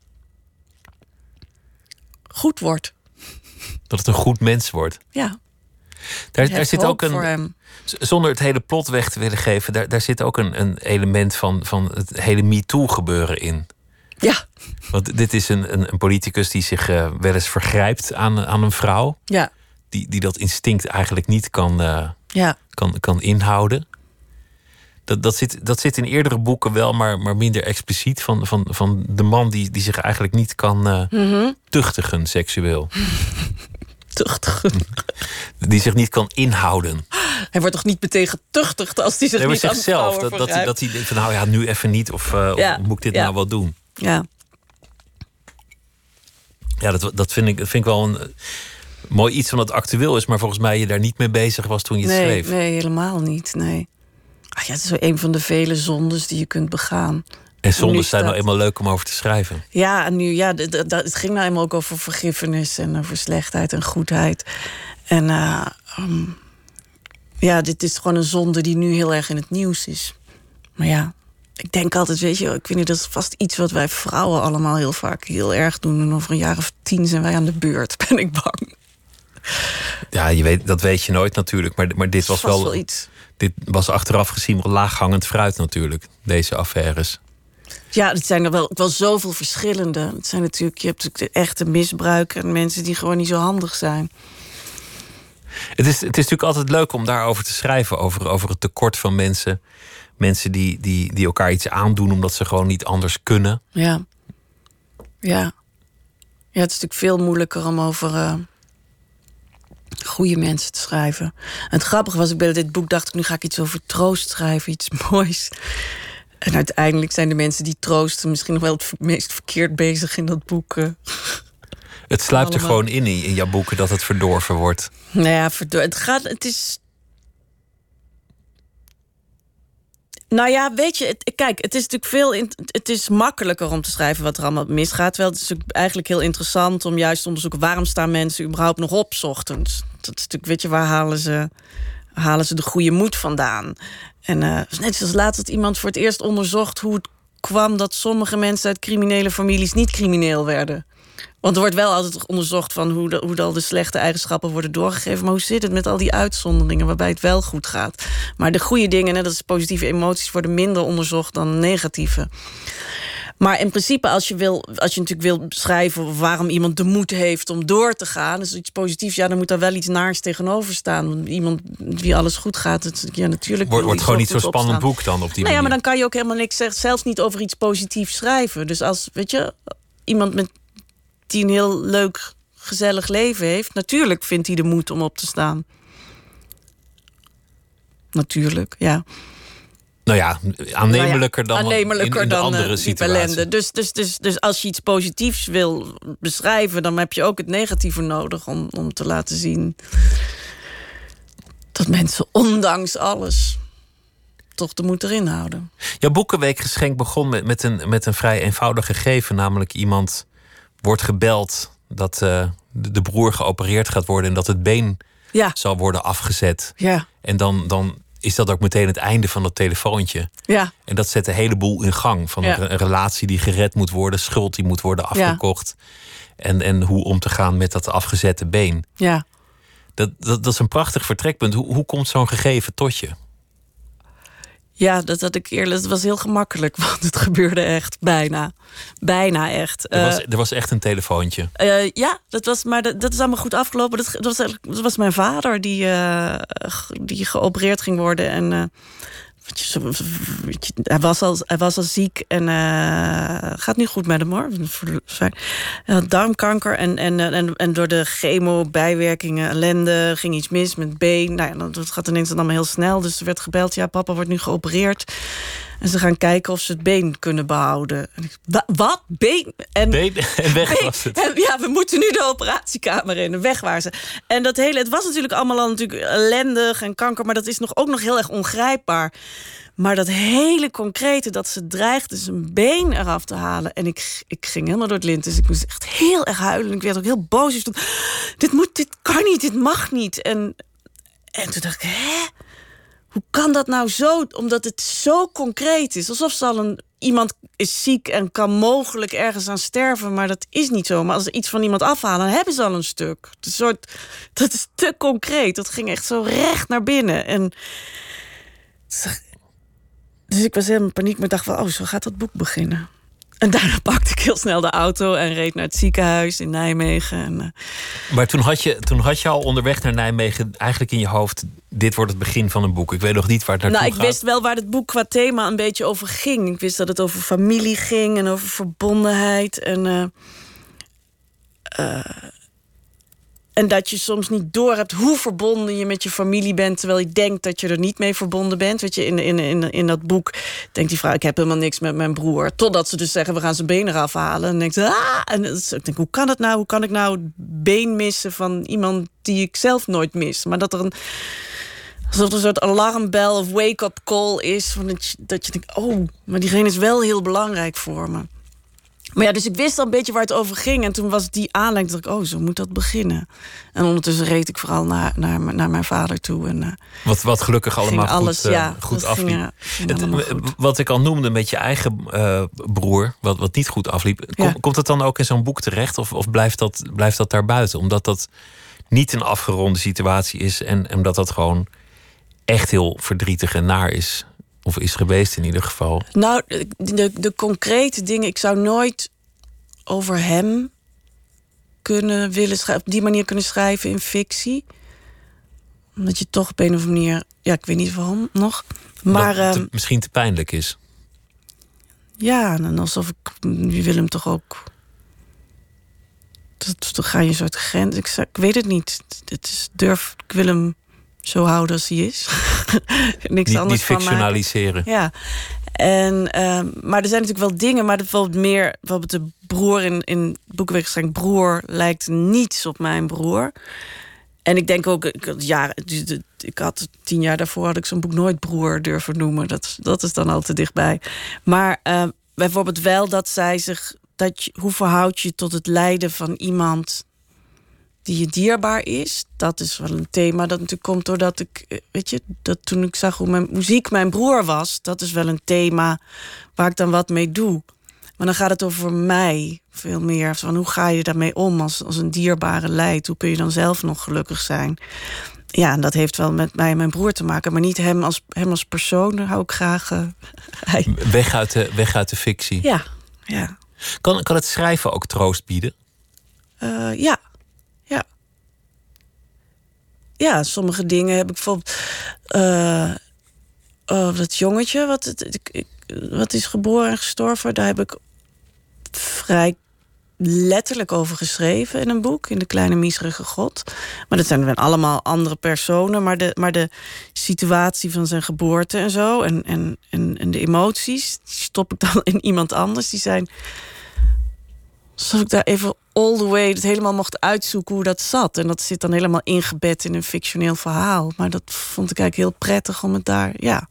goed wordt. Dat het een goed mens wordt. Ja. Daar, daar zit ook een. Voor hem. Zonder het hele plot weg te willen geven, daar, daar zit ook een, een element van, van het hele MeToo gebeuren in. Ja. Want dit is een, een, een politicus die zich uh, wel eens vergrijpt aan, aan een vrouw. Ja. Die, die dat instinct eigenlijk niet kan, uh, ja. kan, kan inhouden. Dat, dat, zit, dat zit in eerdere boeken wel, maar, maar minder expliciet. Van, van, van de man die, die zich eigenlijk niet kan uh, mm-hmm. tuchtigen seksueel. Tuchtigen. Die zich niet kan inhouden. Hij wordt toch niet meteen getuchtigd als hij zich nee, niet aan zichzelf, vrouwen dat, dat, hij, dat hij denkt van nou ja, nu even niet. Of, uh, ja. of moet ik dit ja. nou wel doen? Ja. Ja, dat, dat, vind ik, dat vind ik wel een uh, mooi iets van dat actueel is. Maar volgens mij je daar niet mee bezig was toen je het nee, schreef. Nee, helemaal niet. Nee. Ach ja, het is zo een van de vele zondes die je kunt begaan. En zondes zijn nou eenmaal leuk om over te schrijven. Ja, en nu, ja, d- d- d- het ging nou eenmaal ook over vergiffenis en over slechtheid en goedheid. En uh, um, ja, dit is gewoon een zonde die nu heel erg in het nieuws is. Maar ja, ik denk altijd, weet je, ik weet niet, dat is vast iets wat wij vrouwen allemaal heel vaak heel erg doen. En over een jaar of tien zijn wij aan de beurt, ben ik bang. Ja, je weet, dat weet je nooit natuurlijk. Maar, maar dit was wel, wel iets. Dit was achteraf gezien wel laaghangend fruit natuurlijk, deze affaires. Ja, het zijn er wel, wel zoveel verschillende. Het zijn natuurlijk, je hebt natuurlijk de echte misbruiken en mensen die gewoon niet zo handig zijn. Het is, het is natuurlijk altijd leuk om daarover te schrijven. Over, over het tekort van mensen. Mensen die, die, die elkaar iets aandoen omdat ze gewoon niet anders kunnen. Ja. Ja. Ja, het is natuurlijk veel moeilijker om over uh, goede mensen te schrijven. En het grappige was, ik bij dit boek dacht ik, nu ga ik iets over troost schrijven. Iets moois. En uiteindelijk zijn de mensen die troosten misschien nog wel het meest verkeerd bezig in dat boek. Uh. Het sluipt er gewoon in, in jouw boeken, dat het verdorven wordt. Nou ja, verdor- het gaat, het is... Nou ja, weet je, het, kijk, het is natuurlijk veel... In, het is makkelijker om te schrijven wat er allemaal misgaat. Wel, het is eigenlijk heel interessant om juist te onderzoeken... waarom staan mensen überhaupt nog op 's ochtends? Dat is natuurlijk, weet je, waar halen ze, halen ze de goede moed vandaan? En uh, net zoals laatst had iemand voor het eerst onderzocht... hoe het kwam dat sommige mensen uit criminele families niet crimineel werden. Want er wordt wel altijd onderzocht van hoe, de, hoe de, al de slechte eigenschappen worden doorgegeven. Maar hoe zit het met al die uitzonderingen waarbij het wel goed gaat? Maar de goede dingen, net als positieve emoties, worden minder onderzocht dan negatieve. Maar in principe, als je, wil, als je natuurlijk wil schrijven waarom iemand de moed heeft om door te gaan, dus iets positiefs, ja, dan moet daar wel iets naars tegenover staan. Iemand wie alles goed gaat, het, ja, natuurlijk. Wordt wordt gewoon niet zo'n spannend opstaan. Boek dan op die nou manier. Ja, maar dan kan je ook helemaal niks zeggen, zelfs niet over iets positiefs schrijven. Dus als, weet je, iemand met die een heel leuk, gezellig leven heeft, natuurlijk vindt hij de moed om op te staan. Natuurlijk, ja. Nou ja, aannemelijker dan, nou ja, aannemelijker in, in de dan andere uh, situatie. Dus, dus, dus, dus als je iets positiefs wil beschrijven, dan heb je ook het negatieve nodig om, om te laten zien dat mensen ondanks alles toch de moed erin houden. Jouw boekenweekgeschenk begon met, met, een, met een vrij eenvoudig gegeven, namelijk iemand wordt gebeld dat uh, de broer geopereerd gaat worden en dat het been ja. zal worden afgezet. Ja. En dan, dan is dat ook meteen het einde van dat telefoontje. Ja. En dat zet een heleboel in gang. Van ja. een, een relatie die gered moet worden, schuld die moet worden afgekocht. Ja. En, en hoe om te gaan met dat afgezette been. Ja. Dat, dat, dat is een prachtig vertrekpunt. Hoe, hoe komt zo'n gegeven tot je? Ja, dat had ik eerlijk. Het was heel gemakkelijk, want het gebeurde echt bijna. Bijna echt. Er was, er was echt een telefoontje. Uh, ja, dat was, maar dat, dat is allemaal goed afgelopen. Dat, dat, was, dat was mijn vader die, uh, die geopereerd ging worden. En uh, hij, was al, hij was al ziek en uh, gaat nu goed met hem hoor. Hij had darmkanker en, en, en, en door de chemo, bijwerkingen, ellende, ging iets mis met het been. Nou ja, dat gaat ineens dan allemaal heel snel. Dus er werd gebeld, ja, papa wordt nu geopereerd. En ze gaan kijken of ze het been kunnen behouden. En ik, wa, wat? Been? En, been? En weg been, was het. En, ja, we moeten nu de operatiekamer in. En weg waren ze. En dat hele, het was natuurlijk allemaal al natuurlijk ellendig en kanker. Maar dat is nog, ook nog heel erg ongrijpbaar. Maar dat hele concrete, dat ze dreigde zijn been eraf te halen. En ik, ik ging helemaal door het lint. Dus ik moest echt heel erg huilen. Ik werd ook heel boos. Dus toen, dit, moet, dit kan niet, dit mag niet. En, en toen dacht ik, hè? Hoe kan dat nou zo? Omdat het zo concreet is. Alsof ze al een, iemand is ziek en kan mogelijk ergens aan sterven. Maar dat is niet zo. Maar als ze iets van iemand afhalen, dan hebben ze al een stuk. Het soort, dat is te concreet. Dat ging echt zo recht naar binnen. En dus ik was helemaal in paniek. Maar ik dacht van, oh, zo gaat dat boek beginnen. En daarna pakte ik heel snel de auto en reed naar het ziekenhuis in Nijmegen. En, uh... Maar toen had, je, toen had je al onderweg naar Nijmegen eigenlijk in je hoofd, dit wordt het begin van een boek. Ik weet nog niet waar het naartoe nou, gaat. Ik wist wel waar het boek qua thema een beetje over ging. Ik wist dat het over familie ging en over verbondenheid. En, uh, uh, en dat je soms niet doorhebt hoe verbonden je met je familie bent, terwijl je denkt dat je er niet mee verbonden bent. Weet je, in, in, in, in dat boek denkt die vrouw, ik heb helemaal niks met mijn broer. Totdat ze dus zeggen, we gaan zijn been eraf halen. En dan denkt ze, ah! En dus, ik denk, hoe kan het nou? Hoe kan ik nou het been missen van iemand die ik zelf nooit mis? Maar dat er een, alsof er een soort alarmbel of wake-up call is. Van dat, je, dat je denkt, oh, maar diegene is wel heel belangrijk voor me. Maar ja, dus ik wist al een beetje waar het over ging. En toen was die aanleiding, dacht ik, oh, zo moet dat beginnen. En ondertussen reed ik vooral naar, naar, naar mijn vader toe. En, uh, wat, wat gelukkig allemaal alles, goed, uh, ja, goed afliep. Ging, ging het, goed. Wat ik al noemde met je eigen uh, broer, wat, wat niet goed afliep. Kom, ja. Komt het dan ook in zo'n boek terecht? Of, of blijft, dat, blijft dat daar buiten? Omdat dat niet een afgeronde situatie is. En, en omdat dat gewoon echt heel verdrietig en naar is. Of is geweest in ieder geval. Nou, de, de concrete dingen. Ik zou nooit over hem kunnen willen schrijven, op die manier kunnen schrijven in fictie. Omdat je toch op een of andere manier, ja, ik weet niet waarom nog. Maar dat het uh, misschien te pijnlijk is. Ja, en alsof ik, je wil hem toch ook. Dan ga je een soort grens. Ik, ik weet het niet. Het is durf. Ik wil hem zo houden als hij is. Niks niet, anders niet van fictionaliseren. maken. Ja. En, uh, maar er zijn natuurlijk wel dingen, maar bijvoorbeeld meer, bijvoorbeeld de broer in, in Boekenweek broer lijkt niets op mijn broer. En ik denk ook, ik, ja, ik had tien jaar daarvoor had ik zo'n boek nooit broer durven noemen. Dat, dat is dan al te dichtbij. Maar uh, bijvoorbeeld wel dat zij zich, dat je, hoe verhoud je tot het lijden van iemand die je dierbaar is. Dat is wel een thema dat natuurlijk komt doordat ik, weet je, dat toen ik zag hoe mijn muziek mijn broer was, dat is wel een thema waar ik dan wat mee doe. Maar dan gaat het over mij veel meer. Van hoe ga je daarmee om als, als een dierbare lijdt? Hoe kun je dan zelf nog gelukkig zijn? Ja, en dat heeft wel met mij en mijn broer te maken. Maar niet hem als, hem als persoon, daar hou ik graag. Uh, hij... weg, uit de, weg uit de fictie. Ja, ja. Kan, kan het schrijven ook troost bieden? Uh, ja. Ja. Ja, sommige dingen heb ik bijvoorbeeld. Uh, oh, dat jongetje wat, ik, ik, wat is geboren en gestorven, daar heb ik vrij letterlijk over geschreven in een boek, in De Kleine Miserige God. Maar dat zijn allemaal andere personen, maar de, maar de situatie van zijn geboorte en zo, en, en, en, en de emoties, die stop ik dan in iemand anders. Die zijn, alsof ik daar even all the way het helemaal mocht uitzoeken hoe dat zat. En dat zit dan helemaal ingebed in een fictioneel verhaal. Maar dat vond ik eigenlijk heel prettig om het daar, ja.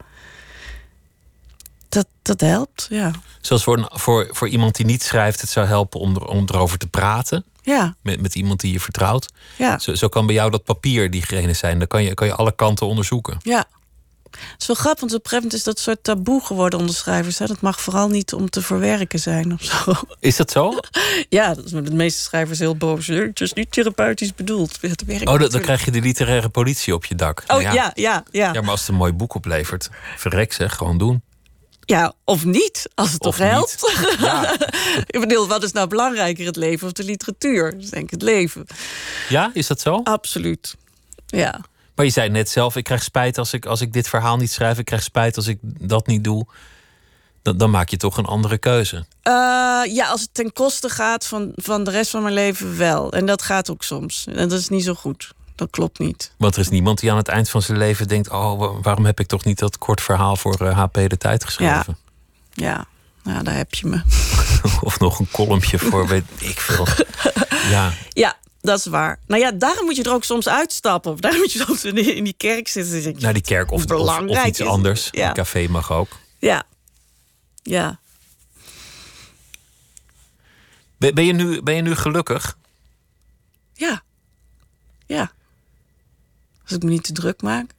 Dat, dat helpt, ja. Zoals voor, een, voor, voor iemand die niet schrijft, het zou helpen om, er, om erover te praten. Ja. Met, met iemand die je vertrouwt. Ja. Zo, zo kan bij jou dat papier diegene zijn. Dan kan je, kan je alle kanten onderzoeken. Ja. Het is wel grappig, want op een gegeven moment is dat soort taboe geworden onder schrijvers. Hè? Dat mag vooral niet om te verwerken zijn of zo. Is dat zo? Ja, dat is met de meeste schrijvers heel boos. Het is niet therapeutisch bedoeld. Het werkt oh, dan, dan krijg je de literaire politie op je dak. Oh, nou ja. ja, ja, ja. Ja, maar als het een mooi boek oplevert, verrek zeg, gewoon doen. Ja, of niet, als het Of toch helpt. Ja. Ik bedoel, wat is nou belangrijker, het leven of de literatuur? Dat is denk ik het leven. Ja, is dat zo? Absoluut, ja. Maar je zei net zelf, ik krijg spijt als ik, als ik dit verhaal niet schrijf. Ik krijg spijt als ik dat niet doe. Dan, dan maak je toch een andere keuze. Uh, ja, als het ten koste gaat van, van de rest van mijn leven wel. En dat gaat ook soms. En dat is niet zo goed. Dat klopt niet. Want er is niemand die aan het eind van zijn leven denkt... oh, waarom heb ik toch niet dat kort verhaal voor uh, H P De Tijd geschreven? Ja, ja. Nou, daar heb je me. Of nog een kolompje voor, weet ik veel. Ja. Ja, dat is waar. Nou ja, daarom moet je er ook soms uitstappen. Of daarom moet je soms in die, in die kerk zitten. Je, Naar die kerk of, of, of iets anders. Ja. Een café mag ook. Ja. Ja. Ben, ben, je nu, ben je nu gelukkig? Ja. Ja. Als ik me niet te druk maak.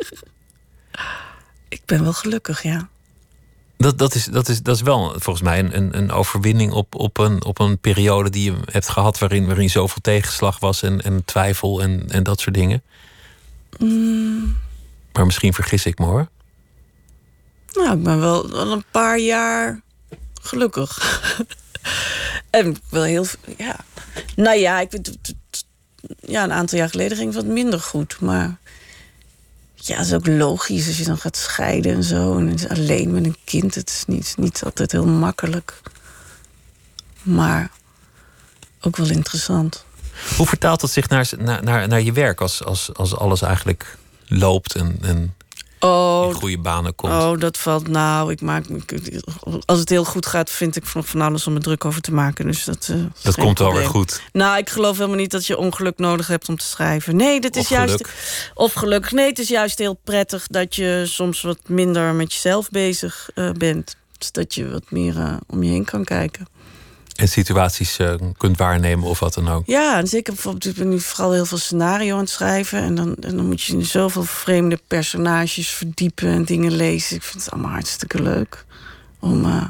Ik ben wel gelukkig, ja. Dat, dat, is, dat, is, dat is wel volgens mij een, een overwinning op, op, een, op een periode die je hebt gehad... waarin, waarin zoveel tegenslag was en, en twijfel en, en dat soort dingen. Mm. Maar misschien vergis ik me, hoor. Nou, ik ben wel al een paar jaar gelukkig. En wel heel... Ja. Nou ja, ik vind... Ja, een aantal jaar geleden ging het wat minder goed, maar... Ja, dat is ook logisch als je dan gaat scheiden en zo. En het is alleen met een kind. Het is niet, niet altijd heel makkelijk. Maar ook wel interessant. Hoe vertaalt dat zich naar, naar, naar je werk als, als, als alles eigenlijk loopt en, en oh, in goede banen komt? Oh, dat valt nou. Ik maak, als het heel goed gaat, vind ik nog van alles om me druk over te maken. Dus dat, uh, dat komt wel weer goed. Nou, ik geloof helemaal niet dat je ongeluk nodig hebt om te schrijven. Nee, dat is of juist. Geluk. Of gelukkig. Nee, het is juist heel prettig dat je soms wat minder met jezelf bezig uh, bent. Dus dat je wat meer uh, om je heen kan kijken. En situaties uh, kunt waarnemen of wat dan ook. Ja, en zeker bijvoorbeeld, ik ben nu vooral heel veel scenario aan het schrijven. En dan, en dan moet je in zoveel vreemde personages verdiepen en dingen lezen. Ik vind het allemaal hartstikke leuk. Om, uh...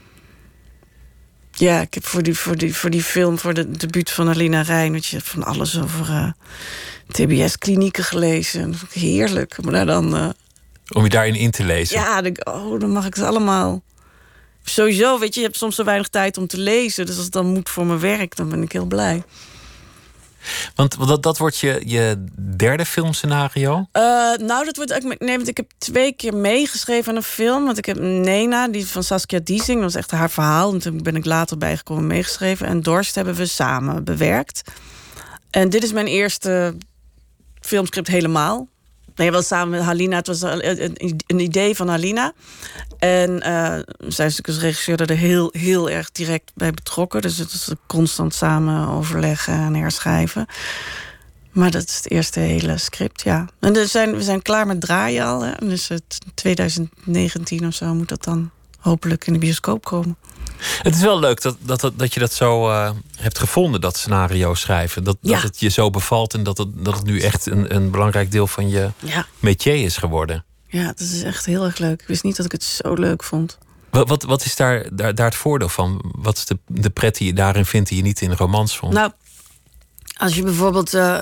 Ja, ik heb voor die, voor die, voor die film, voor de debuut van Alina Rijn... weet je, van alles over uh, T B S-klinieken gelezen. Dat vond ik heerlijk. Maar dan, uh... Om je daarin in te lezen? Ja, dan, oh, dan mag ik het allemaal... Sowieso, weet je, je hebt soms zo weinig tijd om te lezen. Dus als het dan moet voor mijn werk, dan ben ik heel blij. Want dat, dat wordt je, je derde filmscenario? Uh, nou, dat wordt eigenlijk... Nee, want ik heb twee keer meegeschreven aan een film. Want ik heb Nena, die van Saskia Diesing. Dat was echt haar verhaal. En toen ben ik later bijgekomen meegeschreven. En Dorst hebben we samen bewerkt. En dit is mijn eerste filmscript helemaal. Nee, wel samen met Halina. Het was een, een idee van Halina. En uh, zij is als regisseur er heel, heel erg direct bij betrokken. Dus het is constant samen overleggen en herschrijven. Maar dat is het eerste hele script, ja. En er zijn, we zijn klaar met draaien al. Hè? Dus het twintig negentien of zo moet dat dan hopelijk in de bioscoop komen. Het is wel leuk dat, dat, dat je dat zo uh, hebt gevonden, dat scenario schrijven. Dat, ja. dat het je zo bevalt en dat het, dat het nu echt een, een belangrijk deel van je ja. métier is geworden. Ja, dat is echt heel erg leuk. Ik wist niet dat ik het zo leuk vond. Wat, wat, wat is daar, daar, daar het voordeel van? Wat is de, de pret die je daarin vindt die je niet in romans vond? Nou, als je bijvoorbeeld uh,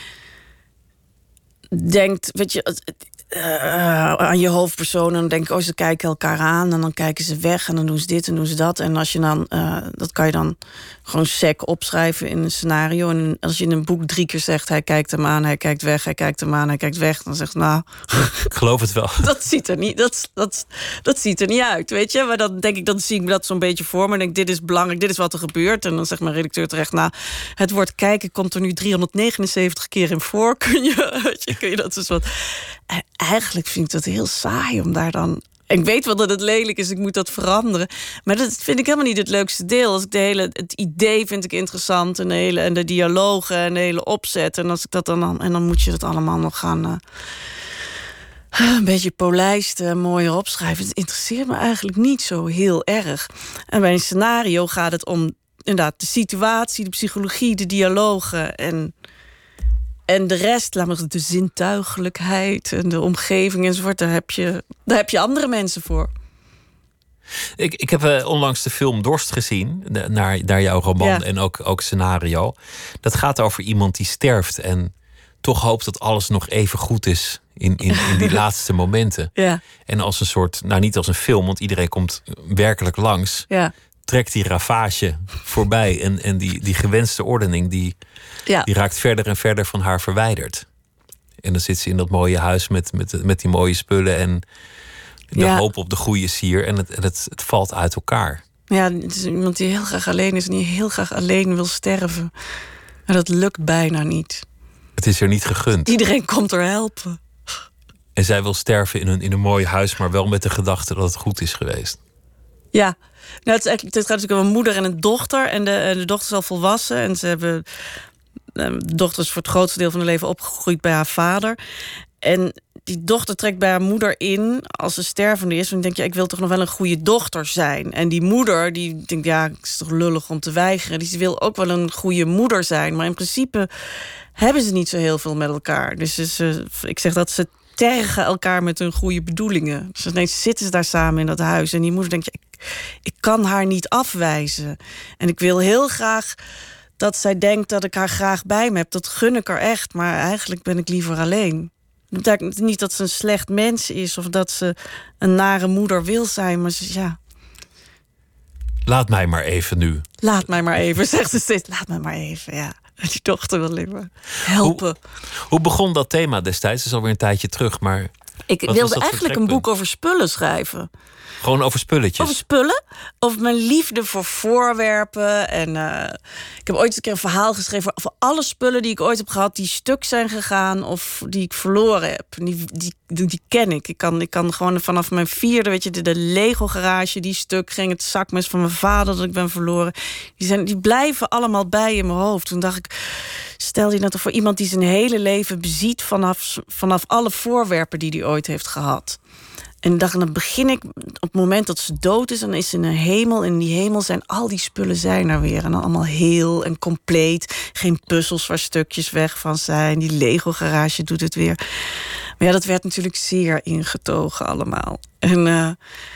denkt, weet je... Uh, aan je hoofdpersoon. En dan denk ik, oh, ze kijken elkaar aan. En dan kijken ze weg. En dan doen ze dit en doen ze dat. En als je dan, uh, dat kan je dan gewoon sec opschrijven in een scenario. En als je in een boek drie keer zegt, hij kijkt hem aan, hij kijkt weg, hij kijkt hem aan, hij kijkt weg. Dan zegt, nou... Ik geloof het wel. Dat ziet er niet, dat, dat, dat ziet er niet uit, weet je. Maar dan denk ik, dan zie ik dat zo'n beetje voor me. En denk, dit is belangrijk, dit is wat er gebeurt. En dan zegt mijn redacteur terecht, nou, het woord kijken komt er nu driehonderdnegenenzeventig keer in voor. Kun je, weet je, kun je dat dus wat... Eigenlijk vind ik dat heel saai om daar dan... Ik weet wel dat het lelijk is, ik moet dat veranderen. Maar dat vind ik helemaal niet het leukste deel. Als ik de hele, het idee vind ik interessant. En de, hele, en de dialogen en de hele opzet. En, als ik dat dan, en dan moet je dat allemaal nog gaan... Uh, een beetje polijst, uh, mooier opschrijven. Het interesseert me eigenlijk niet zo heel erg. En bij een scenario gaat het om... inderdaad, de situatie, de psychologie, de dialogen en, en de rest, laat maar zeggen, de zintuigelijkheid en de omgeving enzovoort, daar heb je, daar heb je andere mensen voor. Ik, ik heb uh, onlangs de film Dorst gezien, de, naar, naar jouw roman ja. en ook, ook scenario. Dat gaat over iemand die sterft en toch hoopt dat alles nog even goed is in, in, in die laatste momenten. Ja. En als een soort, nou niet als een film, want iedereen komt werkelijk langs. Ja. Trekt die ravage voorbij en, en die, die gewenste ordening, die, ja. die raakt verder en verder van haar verwijderd. En dan zit ze in dat mooie huis met, met, met die mooie spullen en de ja. hoop op de goede sier. En het, en het, het valt uit elkaar. Ja, het is iemand die heel graag alleen is en die heel graag alleen wil sterven. Maar dat lukt bijna niet. Het is er niet gegund. Iedereen komt er helpen. En zij wil sterven in een, in een mooi huis, maar wel met de gedachte dat het goed is geweest. Ja, nou, het, is eigenlijk, het gaat natuurlijk om een moeder en een dochter. En de, de dochter is al volwassen. En ze hebben. De dochter is voor het grootste deel van haar leven opgegroeid bij haar vader. En die dochter trekt bij haar moeder in als ze stervende is. En denk je, ja, ik wil toch nog wel een goede dochter zijn. En die moeder, die denkt, ja, het is toch lullig om te weigeren. Die wil ook wel een goede moeder zijn. Maar in principe hebben ze niet zo heel veel met elkaar. Dus ze, ik zeg dat ze tergen elkaar met hun goede bedoelingen. Dus ineens zitten ze daar samen in dat huis. En die moeder denkt, ja, ik, ik kan haar niet afwijzen. En ik wil heel graag dat zij denkt dat ik haar graag bij me heb. Dat gun ik haar echt. Maar eigenlijk ben ik liever alleen. Dat betekent niet dat ze een slecht mens is of dat ze een nare moeder wil zijn, maar ze, ja. Laat mij maar even nu. Laat mij maar even, zegt ze steeds. Laat mij maar even, ja. Die dochter wil liever helpen. Hoe, hoe begon dat thema destijds? Dat is alweer een tijdje terug, maar ik wilde eigenlijk een boek over spullen schrijven. Gewoon over spulletjes? Over spullen. Over mijn liefde voor voorwerpen. En uh, ik heb ooit eens een keer een verhaal geschreven over alle spullen die ik ooit heb gehad, die stuk zijn gegaan of die ik verloren heb. Die, die, die, die ken ik. Ik kan, ik kan gewoon vanaf mijn vierde, weet je, de, de Lego garage, die stuk ging, het zakmes van mijn vader dat ik ben verloren. Die, zijn, die blijven allemaal bij in mijn hoofd. Toen dacht ik, stel je nou toch voor iemand die zijn hele leven beziet vanaf, vanaf alle voorwerpen die hij ooit heeft gehad. En ik dacht, en dan begin ik op het moment dat ze dood is, dan is ze in een hemel. En in die hemel zijn al die spullen zijn er weer. En dan allemaal heel en compleet. Geen puzzels waar stukjes weg van zijn. Die Lego garage doet het weer. Maar ja, dat werd natuurlijk zeer ingetogen allemaal. En, uh,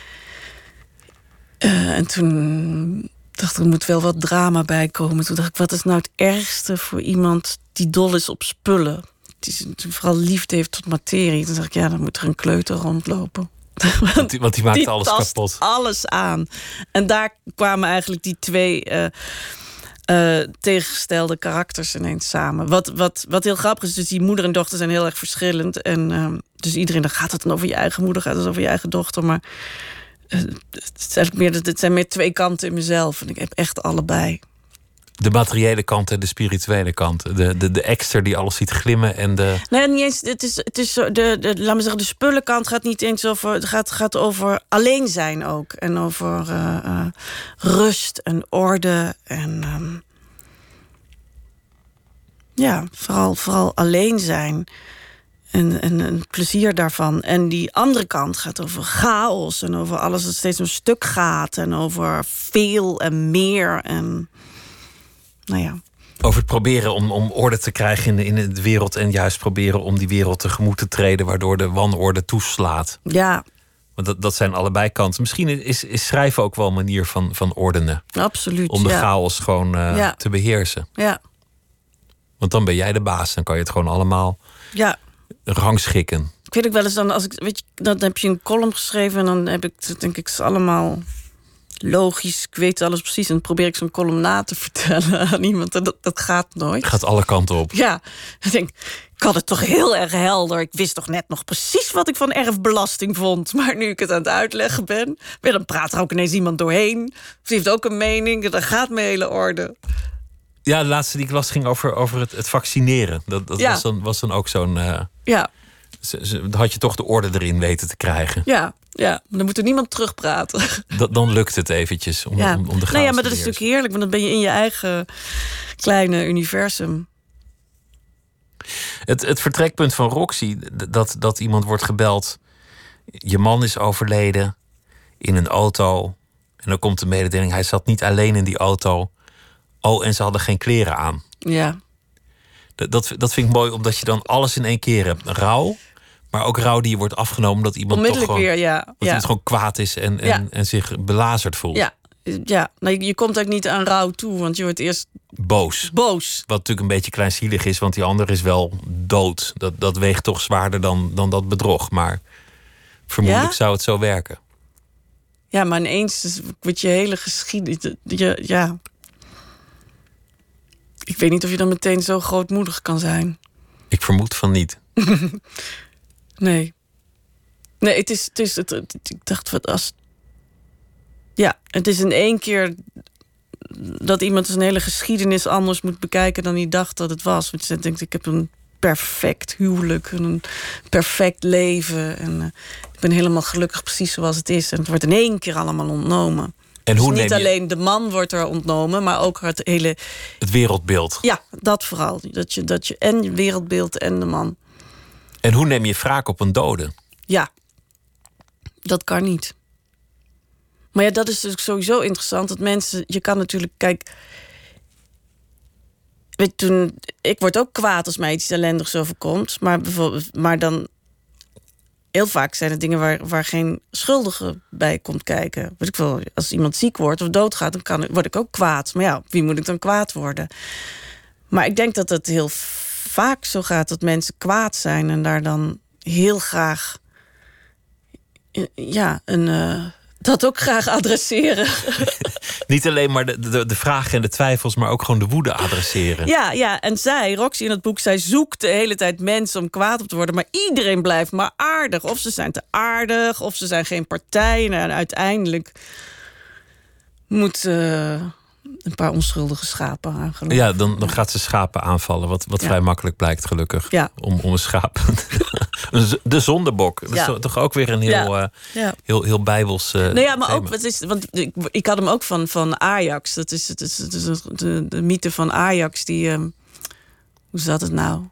uh, en toen dacht ik, er moet wel wat drama bij komen. Toen dacht ik, wat is nou het ergste voor iemand die dol is op spullen? Die vooral liefde heeft tot materie. Toen dacht ik, ja, dan moet er een kleuter rondlopen. Want die, want die maakt die alles tast kapot. Alles aan. En daar kwamen eigenlijk die twee uh, uh, tegengestelde karakters ineens samen. Wat, wat, wat heel grappig is, dus die moeder en dochter zijn heel erg verschillend. En uh, dus iedereen, dan gaat het dan over je eigen moeder, gaat het over je eigen dochter. Maar uh, het, is eigenlijk meer, het zijn meer twee kanten in mezelf. En ik heb echt allebei. De materiële kant en de spirituele kant. De, de, de exter die alles ziet glimmen en de... Nee, niet eens. Het is, het is zo, de, de, laat me zeggen, de spullenkant gaat niet eens over... Het gaat, gaat over alleen zijn ook. En over uh, uh, rust en orde. En um, ja, vooral, vooral alleen zijn. En, en een plezier daarvan. En die andere kant gaat over chaos. En over alles dat steeds een stuk gaat. En over veel en meer en... Nou ja. Over het proberen om, om orde te krijgen in de, in de wereld... en juist proberen om die wereld tegemoet te treden... waardoor de wanorde toeslaat. Ja. Want dat, dat zijn allebei kanten. Misschien is, is schrijven ook wel een manier van, van ordenen. Absoluut, om de ja. chaos gewoon uh, ja. te beheersen. Ja. Want dan ben jij de baas. Dan kan je het gewoon allemaal ja. rangschikken. Ik weet ook wel eens dan... Als ik, weet je, dan heb je een column geschreven... en dan heb ik, denk ik, ze allemaal... logisch, ik weet alles precies. En dan probeer ik zo'n column na te vertellen aan iemand. En dat, dat gaat nooit. Het gaat alle kanten op. Ja, ik denk, ik had het toch heel erg helder. Ik wist toch net nog precies wat ik van erfbelasting vond. Maar nu ik het aan het uitleggen ben... dan praat er ook ineens iemand doorheen. Of die heeft ook een mening. Dat gaat mijn hele orde. Ja, de laatste die ik las ging over, over het, het vaccineren. Dat, dat ja. was, dan, was dan ook zo'n... Uh, ja. Dan had je toch de orde erin weten te krijgen. Ja, ja, maar dan moet er niemand terugpraten. Dat, dan lukt het eventjes om, ja. om, om de chaos nou ja, maar te dat is beheersen. natuurlijk heerlijk, want dan ben je in je eigen kleine universum. Het, het vertrekpunt van Roxy, dat, dat iemand wordt gebeld... je man is overleden in een auto... en dan komt de mededeling, hij zat niet alleen in die auto... Oh, en ze hadden geen kleren aan. Ja. Dat, dat, dat vind ik mooi, omdat je dan alles in één keer hebt. Rouw, maar ook rouw die je wordt afgenomen... dat iemand toch gewoon, weer, ja. dat ja. iemand gewoon kwaad is en, en, ja. en zich belazerd voelt. Ja, ja. Nou, je, je komt ook niet aan rouw toe, want je wordt eerst... Boos. Boos. Wat natuurlijk een beetje kleinzielig is, want die ander is wel dood. Dat, dat weegt toch zwaarder dan, dan dat bedrog. Maar vermoedelijk ja? zou het zo werken. Ja, maar ineens wordt je hele geschiedenis... Je, ja... Ik weet niet of je dan meteen zo grootmoedig kan zijn. Ik vermoed van niet. nee. Nee, het is... Het is het, het, ik dacht, wat als... Ja, het is in één keer... dat iemand zijn hele geschiedenis anders moet bekijken... dan hij dacht dat het was. Want je denkt, ik heb een perfect huwelijk... een perfect leven. En uh, ik ben helemaal gelukkig precies zoals het is. En het wordt in één keer allemaal ontnomen. En dus hoe niet neem je... alleen de man wordt er ontnomen... maar ook het hele... Het wereldbeeld. Ja, dat vooral. Dat je, dat je en je wereldbeeld en de man. En hoe neem je wraak op een dode? Ja, dat kan niet. Maar ja, dat is dus sowieso interessant. Dat mensen, je kan natuurlijk, kijk... Weet, toen, ik word ook kwaad als mij iets ellendigs overkomt. Maar, bijvoorbeeld, maar dan... Heel vaak zijn het dingen waar, waar geen schuldige bij komt kijken. Weet ik wel, als iemand ziek wordt of doodgaat, dan kan, word ik ook kwaad. Maar ja, op wie moet ik dan kwaad worden? Maar ik denk dat het heel vaak zo gaat dat mensen kwaad zijn... en daar dan heel graag... ja, een... Uh, dat ook graag adresseren. Niet alleen maar de, de, de vragen en de twijfels... maar ook gewoon de woede adresseren. Ja, ja, en zij, Roxy in het boek... zij zoekt de hele tijd mensen om kwaad op te worden... maar iedereen blijft maar aardig. Of ze zijn te aardig, of ze zijn geen partij. En uiteindelijk moet uh, een paar onschuldige schapen aangelopen. Ja, dan, dan gaat ze schapen aanvallen. Wat, wat ja. vrij makkelijk blijkt, gelukkig. Ja. Om, om een schaap... De zondebok. Dat is ja. toch ook weer een heel, ja. uh, ja. heel, heel bijbels uh, nou ja, maar thema. ook, wat is, want ik, ik had hem ook van, van Ajax. Dat is, het is, het is de, de mythe van Ajax. Die, um, hoe zat het nou?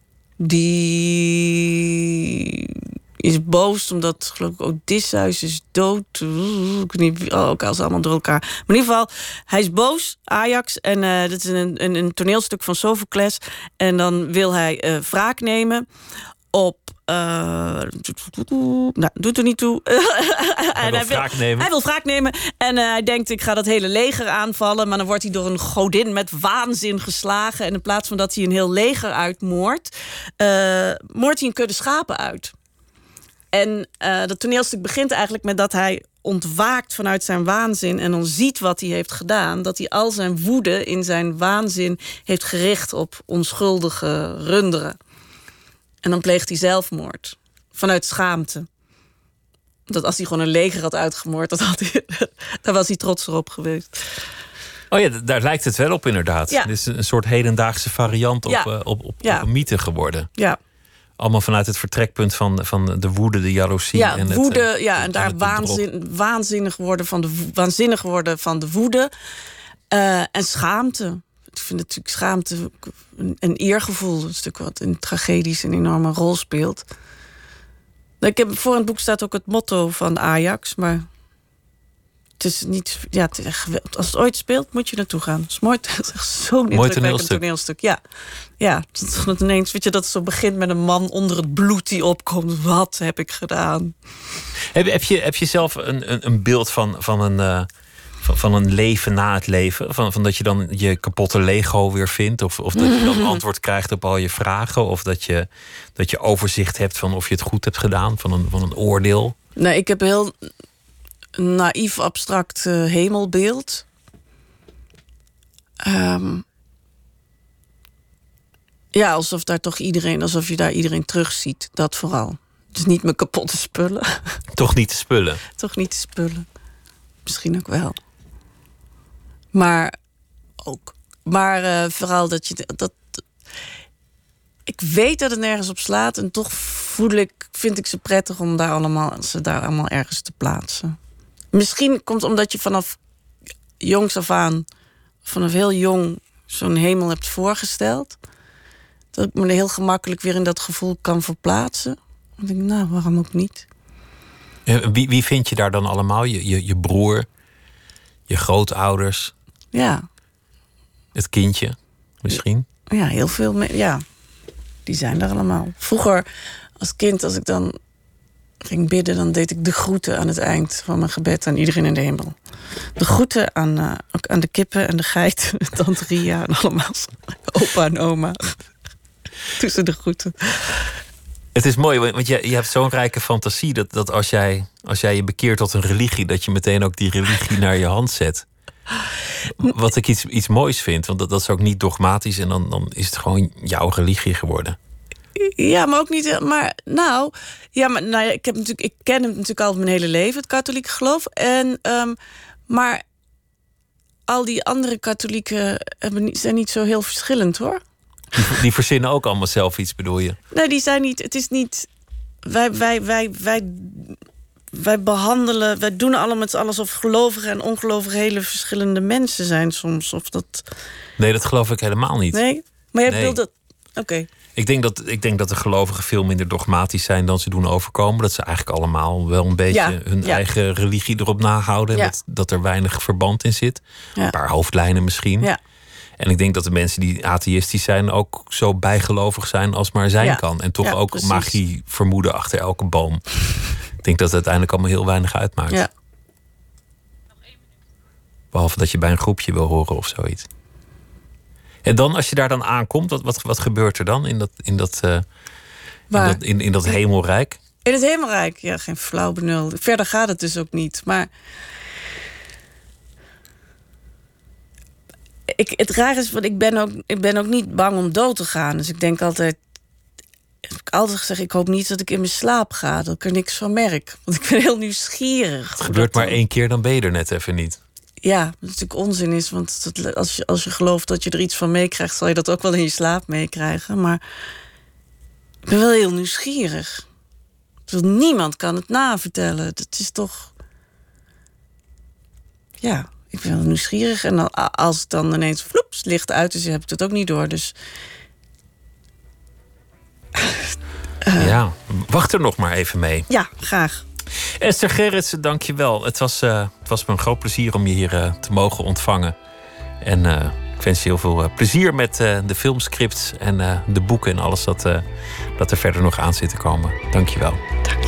Die is boos omdat, geloof ik, Odysseus is dood. Ik weet niet, ook als allemaal door elkaar. Maar in ieder geval, hij is boos, Ajax. En uh, dat is een, een, een toneelstuk van Sophocles. En dan wil hij uh, wraak nemen op... Uh, nou, doet er niet toe. Hij wil, hij, wil, nemen. hij wil wraak nemen. En uh, hij denkt, ik ga dat hele leger aanvallen. Maar dan wordt hij door een godin met waanzin geslagen. En in plaats van dat hij een heel leger uitmoordt... Uh, moordt hij een kudde schapen uit. En uh, dat toneelstuk begint eigenlijk met dat hij ontwaakt vanuit zijn waanzin... en dan ziet wat hij heeft gedaan. Dat hij al zijn woede in zijn waanzin heeft gericht op onschuldige runderen. En dan pleegt hij zelfmoord. Vanuit schaamte. Dat als hij gewoon een leger had uitgemoord... Dat had hij, daar was hij trots op geweest. Oh ja, daar lijkt het wel op inderdaad. Ja. Het is een soort hedendaagse variant op, ja. uh, op, op, ja. op een mythe geworden. Ja. Allemaal vanuit het vertrekpunt van, van de woede, de jaloezie. Ja, en woede, het, ja, en daar waanzin, waanzinnig, worden van de, waanzinnig worden van de woede. Uh, en schaamte. Ik vind natuurlijk schaamte een eergevoel. Een stuk wat in tragedies een enorme rol speelt. Ik heb, voor in het boek staat ook het motto van Ajax. Maar het is niet... Ja, het is echt, als het ooit speelt, moet je naartoe gaan. Het is mooi. Het is echt zo'n indrukwekkend toneelstuk. Ja, ja dat, dat ineens, weet je, dat het zo begint met een man onder het bloed die opkomt. Wat heb ik gedaan? Heb, heb, je, heb je zelf een, een, een beeld van, van een... Uh... van een leven na het leven? Van, van dat je dan je kapotte Lego weer vindt? Of, of dat je dan antwoord krijgt op al je vragen? Of dat je, dat je overzicht hebt van of je het goed hebt gedaan? Van een, van een oordeel? Nee, ik heb een heel naïef, abstract uh, hemelbeeld. Um, ja, alsof daar toch iedereen, alsof je daar iedereen terugziet. Dat vooral. Dus niet mijn kapotte spullen. Toch niet de spullen? Toch niet de spullen. Misschien ook wel. Maar ook. Maar uh, vooral dat je... Dat, ik weet dat het nergens op slaat. En toch voel ik, vind ik ze prettig om daar allemaal, ze daar allemaal ergens te plaatsen. Misschien komt het omdat je vanaf jongs af aan... vanaf heel jong zo'n hemel hebt voorgesteld. Dat ik me er heel gemakkelijk weer in dat gevoel kan verplaatsen. Dan denk ik, nou, waarom ook niet? Wie, wie vind je daar dan allemaal? Je, je, je broer, je grootouders? Ja. Het kindje, misschien? Ja, heel veel. Me- ja, die zijn er allemaal. Vroeger, als kind, als ik dan ging bidden, dan deed ik de groeten aan het eind van mijn gebed aan iedereen in de hemel. De groeten aan, uh, ook aan de kippen en de geit, tante Ria en allemaal. Opa en oma. Tussen de groeten. Het is mooi, want je, je hebt zo'n rijke fantasie dat, dat als, jij, als jij je bekeert tot een religie, dat je meteen ook die religie naar je hand zet. Wat ik iets, iets moois vind, want dat, dat is ook niet dogmatisch en dan, dan is het gewoon jouw religie geworden. Ja, maar ook niet. Maar nou, ja, maar nou ja, ik heb natuurlijk, ik ken hem natuurlijk al mijn hele leven, het katholieke geloof. En um, maar al die andere katholieken hebben niet, zijn niet zo heel verschillend, hoor. Die, die verzinnen ook allemaal zelf iets, bedoel je? Nee, die zijn niet. Het is niet. Wij, wij, wij, wij, wij behandelen. Wij doen allemaal met z'n allen alsof gelovigen en ongelovigen hele verschillende mensen zijn soms. Of dat. Nee, dat geloof ik helemaal niet. Nee, maar jij Nee. bedoelt dat. Oké. Okay. Ik denk dat, ik denk dat de gelovigen veel minder dogmatisch zijn dan ze doen overkomen. Dat ze eigenlijk allemaal wel een beetje Ja, hun ja. eigen religie erop nahouden. Ja. Dat, dat er weinig verband in zit. Ja. Een paar hoofdlijnen misschien. Ja. En ik denk dat de mensen die atheïstisch zijn ook zo bijgelovig zijn als maar zijn Ja. kan. En toch Ja, ook precies. magie vermoeden achter elke boom. Ik denk dat het uiteindelijk allemaal heel weinig uitmaakt. Ja. Behalve dat je bij een groepje wil horen of zoiets. En dan, als je daar dan aankomt, wat, wat, wat gebeurt er dan in dat, in dat, uh, in Waar? dat, in, in dat hemelrijk? In het hemelrijk, ja, geen flauw benul. Verder gaat het dus ook niet. Maar ik, het raar is, want ik ben, ook, ik ben ook niet bang om dood te gaan. Dus ik denk altijd, ik heb altijd gezegd, ik hoop niet dat ik in mijn slaap ga. Dat ik er niks van merk. Want ik ben heel nieuwsgierig. Het gebeurt maar één keer, dan ben je er net even niet. Ja, dat natuurlijk onzin is. Want dat, als, je, als je gelooft dat je er iets van meekrijgt, zal je dat ook wel in je slaap meekrijgen. Maar ik ben wel heel nieuwsgierig. Dus niemand kan het navertellen. Dat is toch. Ja, ik ben wel nieuwsgierig. En dan, als het dan ineens vloeps, licht uit is, heb ik dat ook niet door. Dus. Uh, ja, wacht er nog maar even mee. Ja, graag. Esther Gerritsen, dank je wel. Het was, uh, het was me een groot plezier om je hier uh, te mogen ontvangen. En uh, ik wens je heel veel uh, plezier met uh, de filmscripts en uh, de boeken en alles dat, uh, dat er verder nog aan zit te komen. Dank je wel. Dank je.